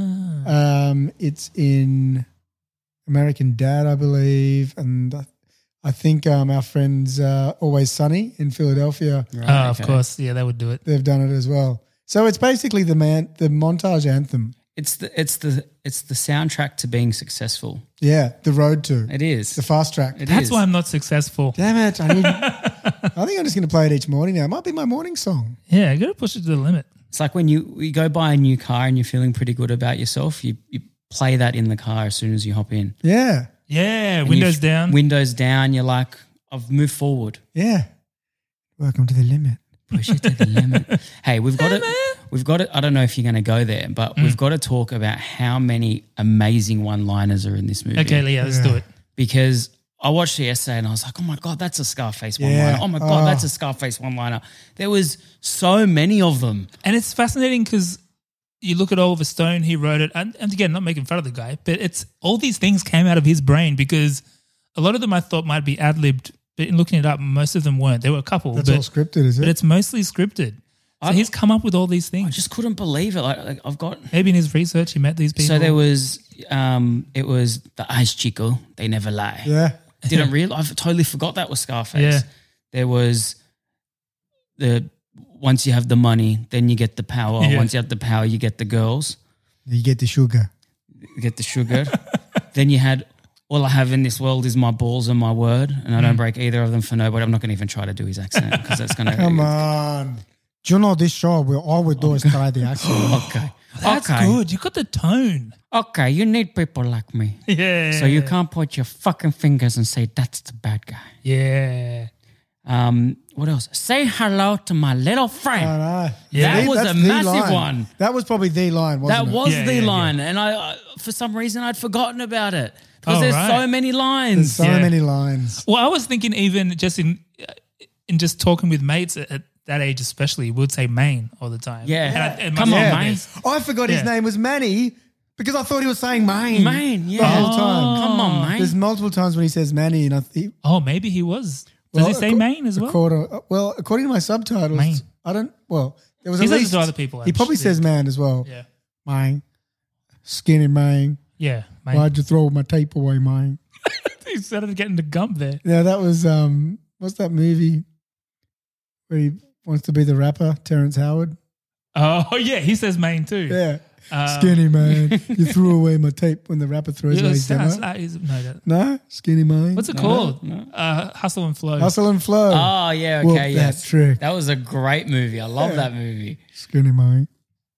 Ah. Um, it's in American Dad, I believe, and I- I think um, our friends uh, Always Sunny in Philadelphia. oh, of course. Yeah, they would do it. They've done it as well. So it's basically the man the montage anthem. It's the it's the it's the soundtrack to being successful. Yeah, the road to It is the fast track. It That's is. why I'm not successful. Damn it! I need. I think I'm just going to play it each morning now. It might be my morning song. Yeah, I got to push it to the limit. It's like when you, you go buy a new car and you're feeling pretty good about yourself. You you play that in the car as soon as you hop in. Yeah, Yeah, And windows you- down. Windows down. You're like, I've moved forward. yeah. Welcome to the limit. Push it to the limit. Hey, we've got it. We've got it. I don't know if you're going to go there, but Mm. we've got to talk about how many amazing one-liners are in this movie. Okay, yeah, let's do it. Because I watched it yesterday and I was like, oh my God, that's a Scarface Yeah. one-liner. Oh my God, Oh. that's a Scarface one-liner. There was so many of them. And it's fascinating because you look at Oliver Stone, he wrote it, and, and again, not making fun of the guy, but it's all these things came out of his brain because a lot of them I thought might be ad-libbed, but in looking it up, most of them weren't. There were a couple. That's but, all scripted, is it? But it's mostly scripted. So I- he's come up with all these things. I just couldn't believe it. Like, like I've got. Maybe in his research he met these people. So there was, um, it was the Ice Chico. They never lie. Yeah. Didn't realize. I totally forgot that was Scarface. Yeah. There was the once you have the money, then you get the power. Yeah. Once you have the power, you get the girls. You get the sugar. You get the sugar. Then you had all I have in this world is my balls and my word, and I don't Mm. break either of them for nobody. I'm not going to even try to do his accent because that's going to Come on. Do you know this show? We all we do is try the accent. Okay, That's okay. good. You got the tone. Okay, you need people like me. Yeah. So you can't point your fucking fingers and say that's the bad guy. Yeah. Um, what else? Say hello to my little friend. I know. That The- was that's a the massive line. one. That was probably the line, wasn't That it? was Yeah, the yeah, yeah. line, and I, uh, for some reason, I'd forgotten about it because Oh, there's right. so many There's lines. so Yeah. many lines. Well, I was thinking even just in in just talking with mates at, at that age especially, we would say Maine all the time. Yeah. And I, and Come my on, mum Maine. is- I forgot his Yeah. name was Manny because I thought he was saying Maine. Maine, yeah. The whole time. Come on, Maine. There's multiple times when he says Manny, and I think. Oh, maybe he was. Does he say acco- Maine as well? According, well, according to my subtitles, Maine. I don't. Well, there was He at says it least to other people, He I'm probably sure. says man as well. Yeah. Maine, skinny Maine. Yeah. Maine. Why'd you throw my tape away, Maine? He started getting the gump there. Yeah, that was um. What's that movie where he wants to be the rapper, Terrence Howard? Oh, yeah. He says Maine too. Yeah, Uh, skinny man. You threw away my tape when the rapper throws Yeah, away his demo. sounds like he's- no, that- No, skinny man. What's it No, called? no. Uh, Hustle and Flow. Hustle and flow. Oh yeah, Whoop okay, that yes. trick. That was a great movie. I love Yeah. that movie. Skinny man.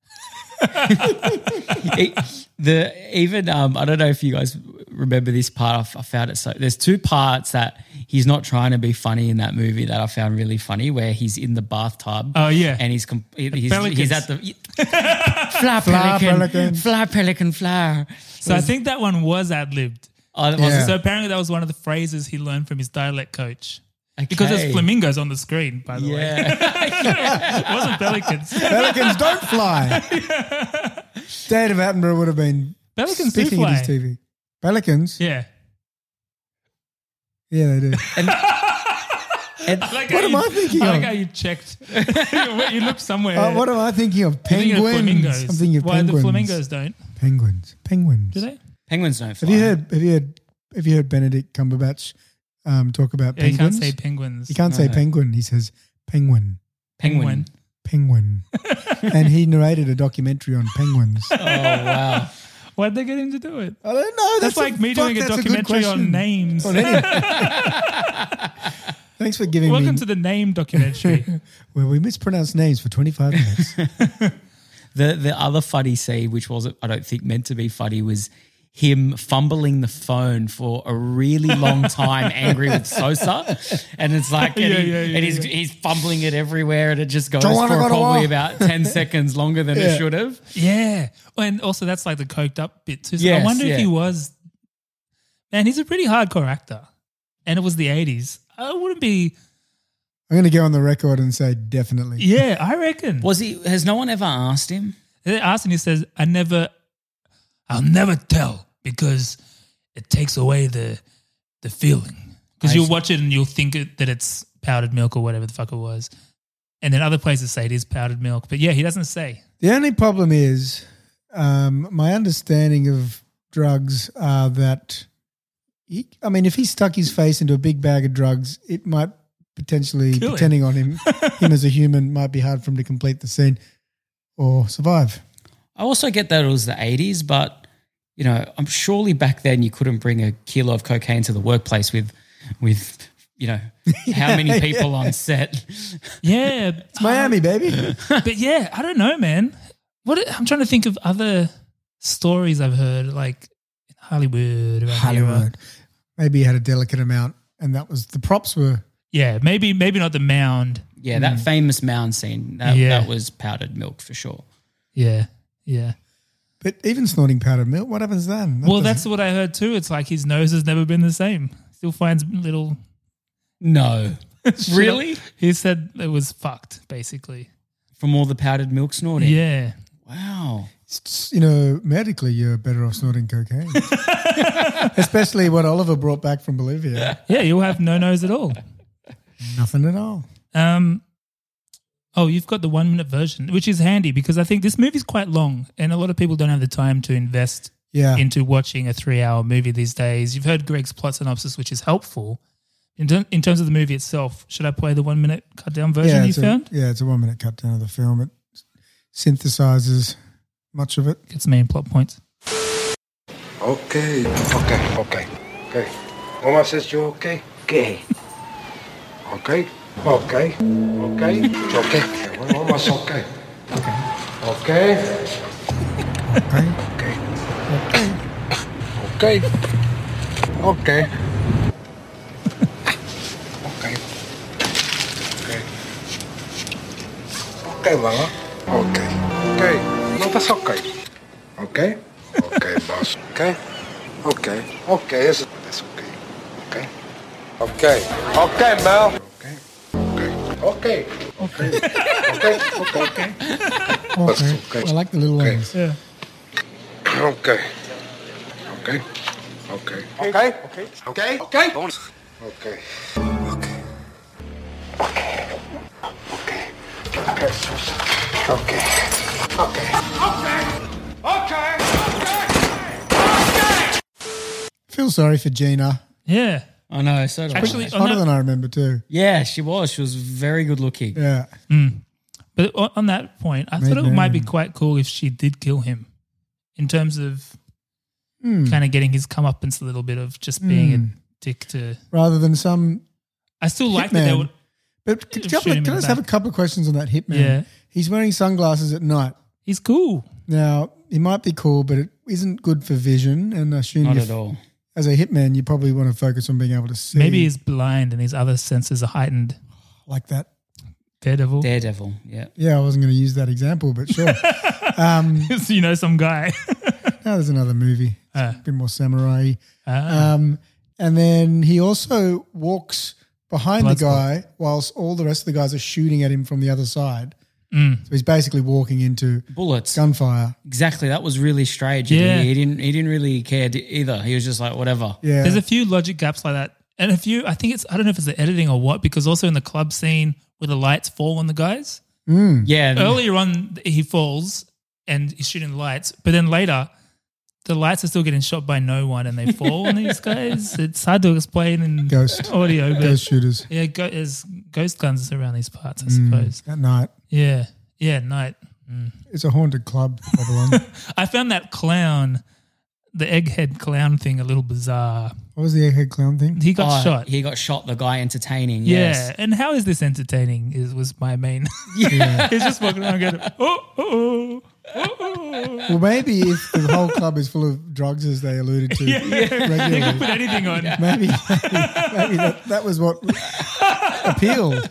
It- the even um, I don't know if you guys remember this part. I, f- I found it so. There's two parts that he's not trying to be funny in that movie that I found really funny. Where he's in the bathtub. Oh, yeah. and he's com- he's, he's pelicans. at the fly Fly, pelican, pelican. fly pelican, fly. So I think that one was ad libbed. Oh, that was Yeah. So apparently that was one of the phrases he learned from his dialect coach. Because there's Okay. flamingos on the screen, by the way. Yeah. It wasn't pelicans. Pelicans don't fly. David Attenborough would have been Pelicans do spitting at his fly. T V. Pelicans? Yeah. Yeah, they do. And I like What how am you- I thinking I like of? how you checked. you looked somewhere. Uh, what am I thinking of? You're thinking of Penguins. flamingos. I'm thinking of Why penguins. the flamingos don't? Penguins. Penguins. Do they? penguins don't fly. Have you heard? Have you heard? Have you heard Benedict Cumberbatch um, talk about Yeah, you penguins? can't say penguins. He can't say No. penguin. He says penguin. Penguin. Penguin. And he narrated a documentary on penguins. Oh wow. Why'd they get him to do it? I don't know. That's, That's like a, me fuck, doing a that's documentary good on question. names. On any- Thanks for giving Welcome me. to the name documentary. Where we mispronounce names for twenty-five minutes. The the other funny scene, which wasn't, I don't think, meant to be funny, was him fumbling the phone for a really long time, angry with Sosa, and it's like, and, Yeah, he, yeah, yeah, and he's yeah. he's fumbling it everywhere, and it just goes Don't for wanna go to probably war. about ten seconds longer than Yeah. it should have. Yeah. And also that's like the coked up bit too. So Yes, I wonder yeah. if he was, man, he's a pretty hardcore actor. And it was the eighties. I wouldn't be, I'm going to go on the record and say definitely. yeah, I reckon. Was he? Has no one ever asked him? They asked and he says, I never, I'll never tell because it takes away the the feeling. Because I you'll see. watch it and you'll think it, that it's powdered milk or whatever the fuck it was. And then other places say it is powdered milk. But yeah, he doesn't say. The only problem is um, my understanding of drugs are that, he, I mean, if he stuck his face into a big bag of drugs, it might potentially, Kill him. depending on him, him as a human, might be hard for him to complete the scene or survive. I also get that it was the eighties, but you know, I'm surely back then you couldn't bring a kilo of cocaine to the workplace with, with you know, how many people on set. Yeah. It's Miami, baby. But yeah, I don't know, man. What I'm trying to think of other stories I've heard, like in Hollywood. Around Hollywood. Maybe he had a delicate amount, and that was the props were. Yeah, maybe maybe not the mound. Yeah, that famous mound scene, that, Yeah. that was powdered milk for sure. Yeah, yeah. But even snorting powdered milk, what happens then? That well, doesn't- that's what I heard too. It's like his nose has never been the same. Still finds little. No. Really? He said it was fucked, basically. From all the powdered milk snorting? Yeah. Wow. It's- you know, medically, you're better off snorting cocaine, especially what Oliver brought back from Bolivia. Yeah, you'll have no nose at all. Nothing at all. Um, oh, you've got the one minute version, which is handy because I think this movie's quite long and a lot of people don't have the time to invest Yeah. into watching a three hour movie these days. You've heard Greg's plot synopsis, which is helpful. In, ter- in terms of the movie itself, should I play the one minute cut down version yeah, you it's a, found? yeah, it's a one minute cut down of the film. It synthesizes much of it. Gets main plot points. Okay, okay, okay, okay. Mama says you okay? Okay. Okay, okay, okay. It's okay. Well, Mama's okay. Okay. Okay. Okay. Okay. Okay. Okay. Okay. Okay. Okay. Okay, Mama. Okay. Okay. No, that's okay. Okay? Okay, boss. Okay? Okay. Okay, that's, that's okay. Okay? Okay. Okay, Mel. Okay. Okay. Okay. Okay. Okay. Okay. Okay. That's Okay. okay. I like the little Okay. ones. Yeah. Okay. Okay. Okay. Okay. Okay. Okay. Okay. Bonus. Okay. Okay. Okay. Okay. Okay. Okay. Okay. Okay. Okay. Feel sorry for Gina. Yeah. I know, so do I. Actually, on Hotter that, than I remember too. Yeah, she was. She was very good looking. Yeah. but on on that point, I Made thought it might be man. quite cool if she did kill him in terms of Hmm. kind of getting his comeuppance a little bit of just being Hmm. a dick to. Rather than some I still like that they hitman. would. But can, Shoot him in can I the just have a back. couple of questions on that hitman? Yeah. He's wearing sunglasses at night. He's cool. Now, he might be cool, but it isn't good for vision. And I assume Not you- at all. as a hitman, you probably want to focus on being able to see. Maybe he's blind and his other senses are heightened. like that. Daredevil. Daredevil, yeah. Yeah, I wasn't going to use that example, but sure. um, So you know some guy. now there's another movie. It's Ah. a bit more samurai. Ah. Um, and then he also walks behind Bloodsport. the guy whilst all the rest of the guys are shooting at him from the other side. Mm. So he's basically walking into Bullets. gunfire. Exactly. That was really strange. Yeah. He, he didn't he didn't really care d- either. He was just like, whatever. Yeah. There's a few logic gaps like that. And a few, I think it's, I don't know if it's the editing or what, because also in the club scene where the lights fall on the guys, Mm. Yeah. and- earlier on he falls and he's shooting the lights, but then later the lights are still getting shot by no one and they fall on these guys. It's hard to explain in Ghost. audio. But Ghost shooters. yeah, go, there's ghost guns around these parts, I Mm, suppose. at night. Yeah. Yeah, night. Mm. It's a haunted club, Babylon. I found that clown the egghead clown thing a little bizarre. What was the egghead clown thing? He got Oh, shot. He got shot. The guy entertaining. Yeah, Yes. and how is this entertaining? Is was my main. Yeah. He's just walking around going, oh, oh, oh, oh. Well, maybe if the whole club is full of drugs, as they alluded to Yeah, yeah. regularly, They can put anything on. Maybe, maybe, maybe that, that was what appealed.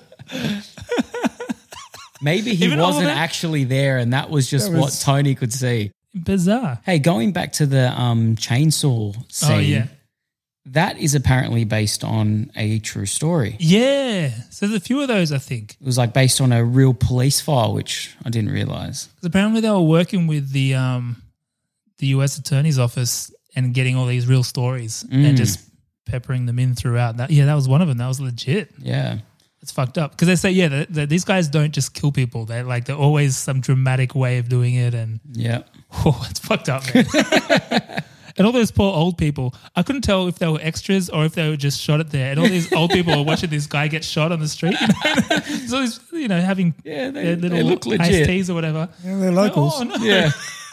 Maybe he Even wasn't older? actually there, and that was just That was- what Tony could see. Bizarre. Hey, going back to the um, chainsaw scene, Oh, yeah. that is apparently based on a true story. Yeah. So there's a few of those, I think. It was like based on a real police file, which I didn't realize. Because apparently they were working with the um, the U S Attorney's Office and getting all these real stories Mm. and just peppering them in throughout. That yeah, that was one of them. That was legit. Yeah. It's fucked up because they say yeah, that, that these guys don't just kill people. They like they're always some dramatic way of doing it, and Yeah. oh, it's fucked up, man. And all those poor old people, I couldn't tell if they were extras or if they were just shot at there. And all these old people are watching this guy get shot on the street. You know? So he's, you know, having Yeah, they- their little they look iced legit. teas or whatever. Yeah, they're locals. Oh, no. Yeah.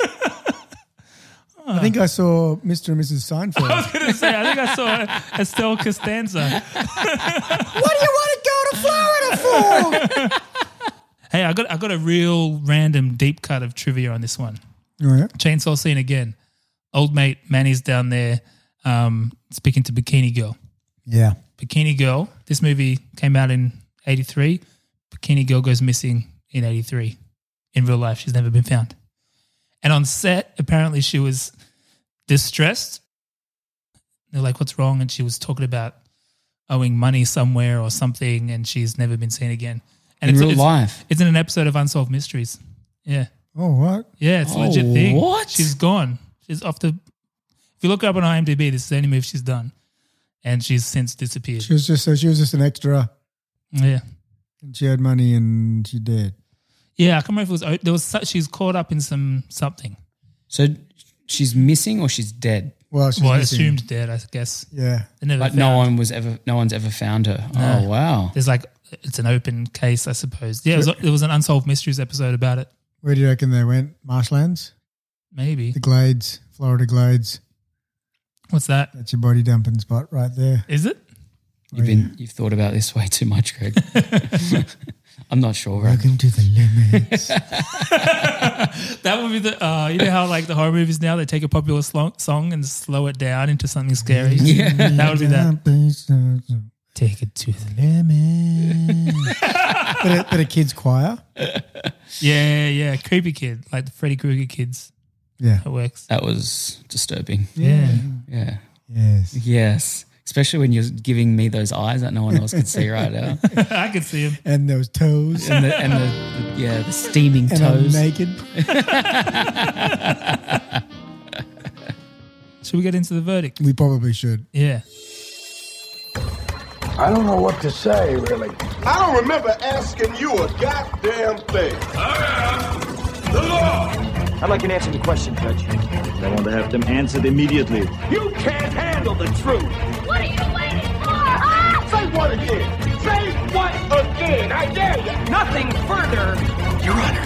I think I saw Mister and Missus I was Seinfeld. going to say, I think I saw Estelle Costanza. What do you want to go to Florida for? Hey, I got I got a real random deep cut of trivia on this one. Oh, yeah? Chainsaw scene again. Old mate Manny's down there um, speaking to Bikini Girl. Yeah. Bikini Girl. This movie came out in eighty-three. Bikini Girl goes missing in eighty-three. In real life, she's never been found. And on set, apparently she was distressed. They're like, what's wrong? And she was talking about owing money somewhere or something, and she's never been seen again. And In it's, real it's, life? It's in an episode of Unsolved Mysteries. Yeah. Oh, what? Yeah, it's a Oh, legit thing. what? She's gone. She's off the... If you look her up on IMDb, this is the only move she's done. And she's since disappeared. She was just so she was just an extra. Yeah. And she had money and she did. Yeah, I can't remember if it was... There was su- she's caught up in some something. So she's missing or she's dead? Well, she's well, missing. assumed dead, I guess. Yeah. They never Like found. no one was ever, no one's ever found her. No. Oh wow! There's like... It's an open case, I suppose. Yeah, it was, there was an Unsolved Mysteries episode about it. Where do you reckon they went? Marshlands? Maybe. The Glades, Florida Glades. What's that? That's your body dumping spot right there. Is it? You've been, you've thought about this way too much, Greg. I'm not sure. Right? Welcome to the limits. That would be the... Uh, you know how like the horror movies now, they take a popular slo- song and slow it down into something scary? Yeah. That would be that. Take it to the limit. but, a, but a kid's choir? Yeah, yeah. Creepy kid, like the Freddy Krueger kids. Yeah. That works. That was disturbing. Yeah. Yeah. Yes. Yes. Especially when you're giving me those eyes that no one else could see right now. I could see him. And those toes. And the, and the, the yeah, the steaming And I'm toes. naked. Should we get into the verdict? We probably should. Yeah. I don't know what to say, really. I don't remember asking you a goddamn thing. I am the law. I'd like an answer to the question, Judge. I want to have them answered immediately. You can't handle the truth. What are you waiting for, huh? Say what again? Say what again? I dare you. Nothing further, Your Honor.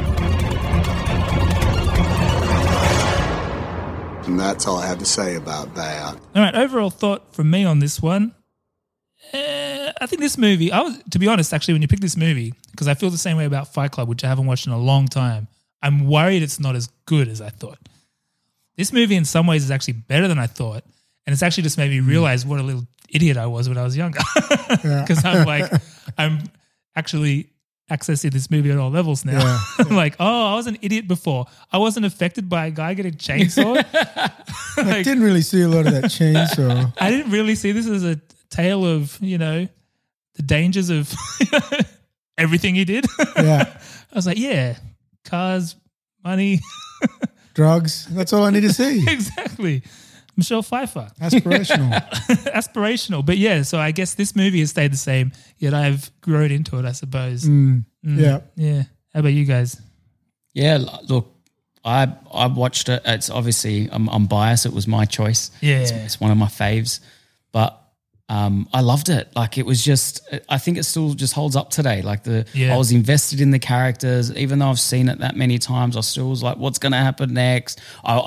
And that's all I have to say about that. All right. Overall thought from me on this one. Uh, I think this movie, I was, to be honest, actually, when you pick this movie, because I feel the same way about Fight Club, which I haven't watched in a long time, I'm worried it's not as good as I thought. This movie, in some ways, is actually better than I thought. And it's actually just made me realize what a little idiot I was when I was younger. Because I'm like, I'm actually accessing this movie at all levels now. Yeah, I'm like, oh, I was an idiot before. I wasn't affected by a guy getting chainsawed. I didn't really see a lot of that chainsaw. I didn't really see this as a tale of, you know, the dangers of everything he did. Yeah. I was like, yeah, cars, money. Drugs. That's all I need to see. Exactly. Michelle Pfeiffer. Aspirational. Aspirational. But yeah, so I guess this movie has stayed the same, yet I've grown into it, I suppose. Mm, Mm. yeah. Yeah. How about you guys? Yeah, l- look, I I watched it. It's obviously, I'm, I'm biased. It was my choice. Yeah. It's, it's one of my faves. But um, I loved it. Like it was just, I think it still just holds up today. Like the, Yeah. I was invested in the characters. Even though I've seen it that many times, I still was like, what's going to happen next? I, I,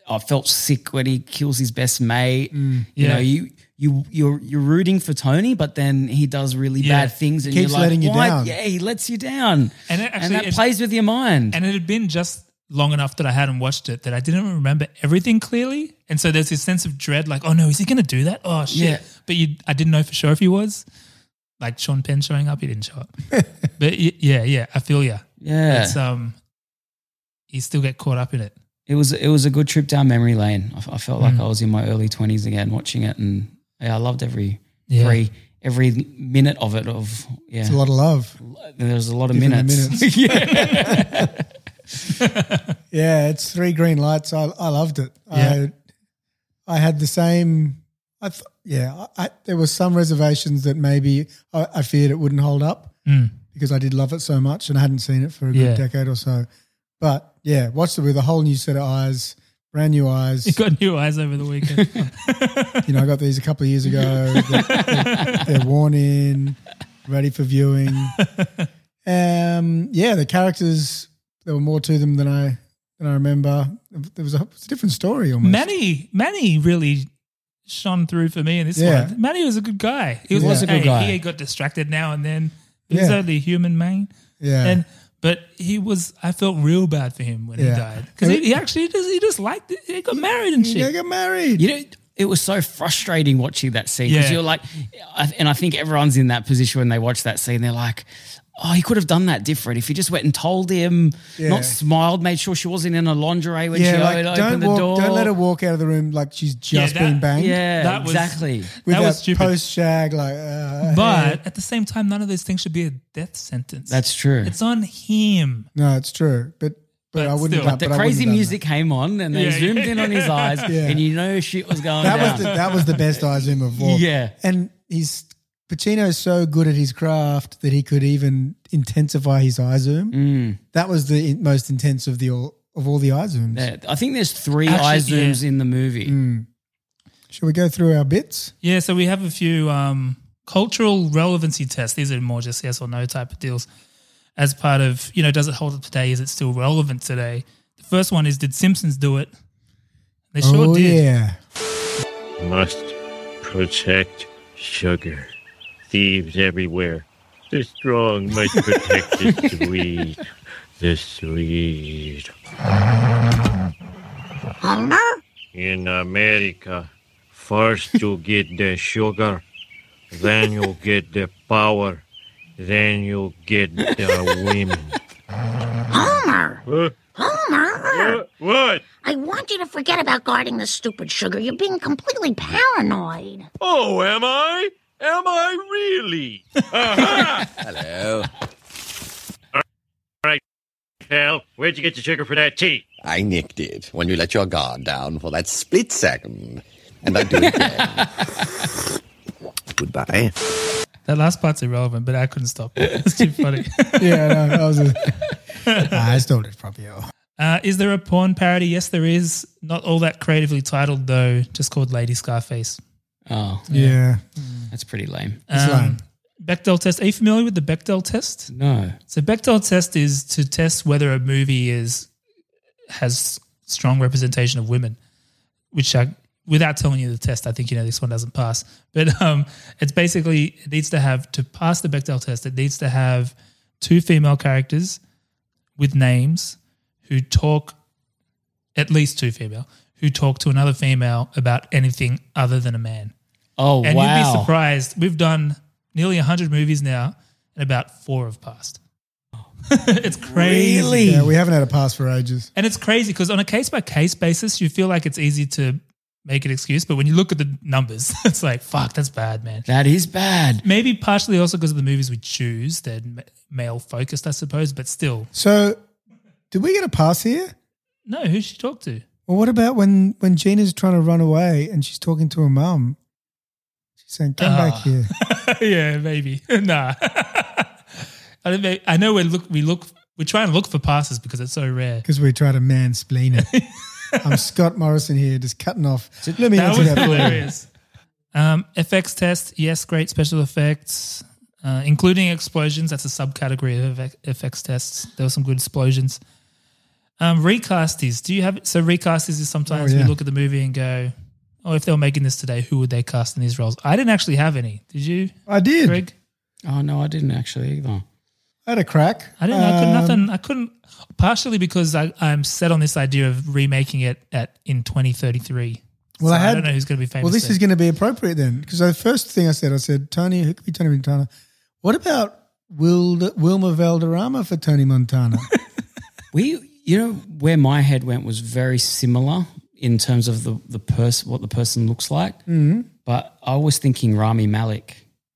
I felt sick when he kills his best mate. Mm, you yeah. know, you you you're you're rooting for Tony, but then he does really Yeah. bad things, and Keeps you're like, letting you "Why?" down. Yeah, he lets you down, And it actually- that it- plays with your mind. And it had been just long enough that I hadn't watched it that I didn't remember everything clearly. And so there's this sense of dread, like, oh no, is he going to do that? Oh shit. Yeah. But you, I didn't know for sure if he was. Like Sean Penn showing up, he didn't show up. But y- yeah, yeah, I feel ya. Yeah. It's, um, you still get caught up in it. It was it was a good trip down memory lane. I, f- I felt like Mm. I was in my early twenties again watching it, and yeah, I loved every Yeah. every every minute of it. Of yeah, It's a lot of love. There's a lot of Given the minutes. minutes. yeah. Yeah, it's three green lights. I I loved it. Yeah. I I had the same. I th- yeah. I, I, there was some reservations that maybe I, I feared it wouldn't hold up Mm. because I did love it so much and I hadn't seen it for a Yeah. good decade or so. But yeah, watched it with a whole new set of eyes, brand new eyes. You got new eyes over the weekend. You know, I got these a couple of years ago. They're, they're, they're worn in, ready for viewing. Um, yeah, the characters, there were more to them than I than I remember. There was a, it was a different story almost. Manny, Manny really shone through for me in this Yeah. one. Manny was a good guy. He was a good hey, guy. He got distracted now and then. He was Yeah. only human, man. Yeah. And but he was. I felt real bad for him when he Yeah. died because he, he actually just he just liked it. He got married and shit. Yeah, get married. You know, it was so frustrating watching that scene because Yeah. you're like, I- and I think everyone's in that position when they watch that scene. They're like, oh, he could have done that different if he just went and told him, Yeah. not smiled, made sure she wasn't in a lingerie when yeah, she like, opened don't the walk, door. don't let her walk out of the room like she's just Yeah, that- been banged. Yeah, That was- exactly. with that that, was stupid. post shag, like. Uh, But hey. at the same time, none of those things should be a death sentence. That's true. It's on him. No, it's true, but but, But I wouldn't. still. have But done- the but I wouldn't crazy have done music came on and they Yeah, zoomed yeah. in on his eyes Yeah. and you know shit was going That. That down. was the, that was the best eye zoom of all. Yeah. and he's Pacino's so good at his craft that he could even intensify his eye zoom. Mm. That was the in- most intense of the all of all the eye zooms. Yeah, I think there's three Actually, eye zooms yeah. in the movie. Mm. Shall we go through our bits? Yeah, so we have a few um, cultural relevancy tests. These are more just yes or no type of deals. As part of, you know, does it hold up today? Is it still relevant today? The first one is, did Simpsons do it? They sure oh did. yeah. Must protect sugar. Thieves everywhere. The strong must protect the sweet. The sweet. Homer? In America, first you get the sugar, then you get the power, then you get the women. Homer! Huh? Homer! What? What? I want you to forget about guarding the stupid sugar. You're being completely paranoid. Oh, am I? Am I really? Aha! Hello. All right, pal. Where'd you get the sugar for that tea? I nicked it when you let your guard down for that split second. And I do it again. Goodbye. That last part's irrelevant, but I couldn't stop it. It's too funny. Yeah, no, that was a, I stole it from you. Uh, is there a porn parody? Yes, there is. Not all that creatively titled, though, just called Lady Scarface. Oh, Yeah. that's pretty lame. It's lame. Bechdel test. Are you familiar with the Bechdel test? No. So Bechdel test is to test whether a movie is has strong representation of women, which I, without telling you the test, I think you know this one doesn't pass. But um, it's basically, it needs to have, to pass the Bechdel test, it needs to have two female characters with names who talk, at least two female, who talk to another female about anything other than a man. Oh, And wow. you'd be surprised. We've done nearly one hundred movies now, and about four have passed. It's crazy. Really? Yeah, we haven't had a pass for ages. And it's crazy because on a case-by-case basis, you feel like it's easy to make an excuse. But when you look at the numbers, it's like, fuck, that's bad, man. That is bad. Maybe partially also because of the movies we choose. They're ma- male-focused, I suppose, but still. So, did we get a pass here? No, who's she talk to? Well, what about when, when Gina's trying to run away and she's talking to her mum? She's saying, come back Ah. here. Yeah, maybe. Nah. I, don't know, I know we look, we look, we try and look for passes because it's so rare. Because we try to mansplain it. I'm Scott Morrison here, just cutting off. Let me That answer was that. for you. hilarious. Um, F X test, yes, great special effects, uh, including explosions. That's a subcategory of F X tests. There were some good explosions. Um, recasties. Do you have so recasties is sometimes Oh, yeah. we look at the movie and go, oh, if they were making this today, who would they cast in these roles? I didn't actually have any. Did you? I did. Greg? Oh no, I didn't actually either. I had a crack. I didn't. I could Um, nothing. I couldn't. Partially because I, I'm set on this idea of remaking it at in twenty thirty-three. Well, So I had. don't know who's going to be famous. Well, this then. is going to be appropriate then, because the first thing I said, I said, Tony, who could be Tony Montana? What about Wilda, Wilma Valderrama for Tony Montana? We, you know, where my head went was very similar in terms of the the person, what the person looks like. Mhm. But I was thinking Rami Malek.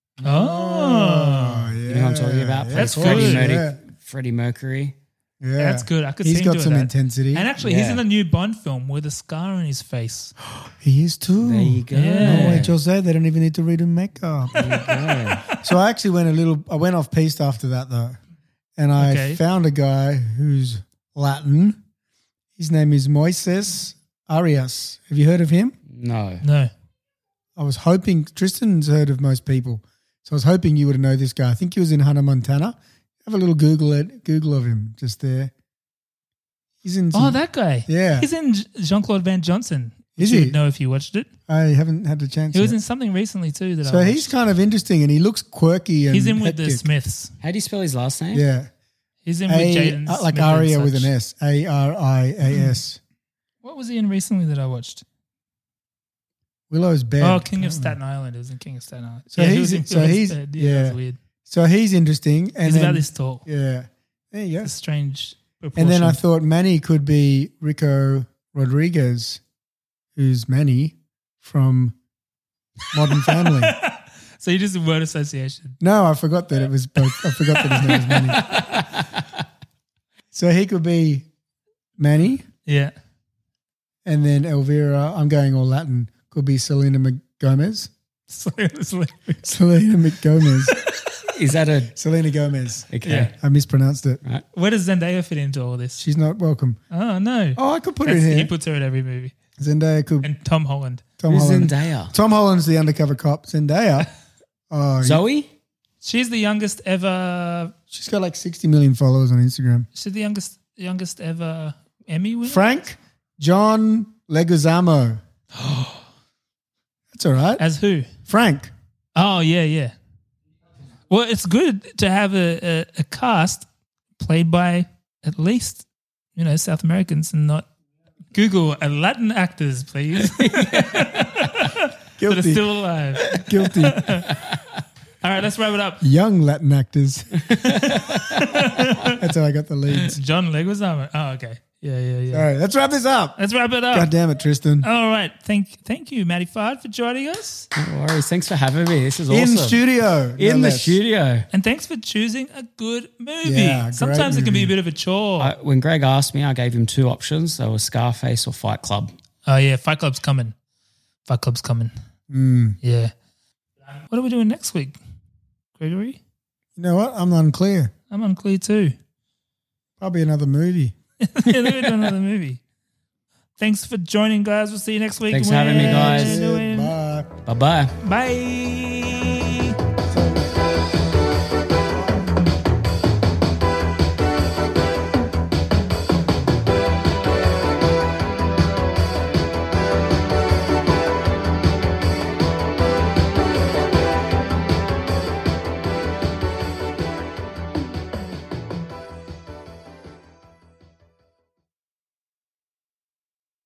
Oh, You know what I'm talking about? yeah, Plays that's Freddie, good. Mercury, Yeah. Freddie Mercury. Yeah, That's good. I could He's see him got doing some that. intensity. And actually, he's Yeah. in the new Bond film with a scar on his face. He is too. There you go. Yeah. No way, Jose. They don't even need to redo makeup. There you go. So I actually went a little. I went off piste after that though, and I Okay. found a guy who's Latin. His name is Moises Arias. Have you heard of him? No. No. I was hoping Tristan's heard of most people, so I was hoping you would know this guy. I think he was in Hannah Montana. Have a little Google it, Google of him just there. He's in. Oh, some- that guy. Yeah. He's in Jean Claude Van Johnson. Is you he? would know if you watched it. I haven't had the chance. He was yet. in something recently too. That So I he's watched. kind of interesting, and he looks quirky. And He's in with the hectic. Smiths. How do you spell his last name? Yeah, He's in with A- Jaden uh, like Smith and Aria with an such. S. A R I A S. What was he in recently that I watched? Willow's Bed. Oh, King of Can't Staten Island. It was in King of Staten Island. So yeah, he he's was in so Willow's he's Bed. yeah. that was weird. So he's interesting, and He's then, about this tall. Yeah, there you go. It's a strange proportion. And then I thought Manny could be Rico Rodriguez, who's Manny from Modern Family. So you just a word association. No, I forgot that it was both. I forgot that his name was Manny. So he could be Manny, Yeah. and then Elvira. I'm going all Latin. Could be Selena McGomez. Selena McGomez. Is that a Selena Gomez? Okay. Yeah. I mispronounced it. Right. Where does Zendaya fit into all this? She's not welcome. Oh no. Oh, I could put That's- her in He here. puts her in every movie. Zendaya could. And Tom Holland. Tom Who's Holland. Zendaya? Tom Holland's the undercover cop. Zendaya. Oh, Zoe? She's the youngest ever. she's got like sixty million followers on Instagram. She's the youngest youngest ever Emmy winner. Frank John Leguizamo. That's all right. As who? Frank. Oh yeah, yeah. Well, it's good to have a, a, a cast played by at least you know South Americans and not Google uh, Latin actors, please. That are Guilty. still alive. Guilty. All right, let's wrap it up. Young Latin actors. That's how I got the leads. John Leguizamo. Oh, okay. Yeah, yeah, yeah. All right, let's wrap this up. Let's wrap it up. God damn it, Tristan. All right. Thank thank you, Matty Fard, for joining us. No worries. Thanks for having me. This is In awesome. studio. In no the less. studio. And thanks for choosing a good movie. Yeah, great Sometimes it can be a movie. bit of a chore. I, when Greg asked me, I gave him two options. They were Scarface or Fight Club. Oh, yeah. Fight Club's coming. Fight Club's coming. Mm. Yeah. What are we doing next week, Gregory? You know what? I'm unclear. I'm unclear too. Probably another movie. Yeah, let me do another movie. Thanks for joining, guys. We'll see you next week. Thanks for having me, guys. We're doing- Bye. Bye-bye. Bye.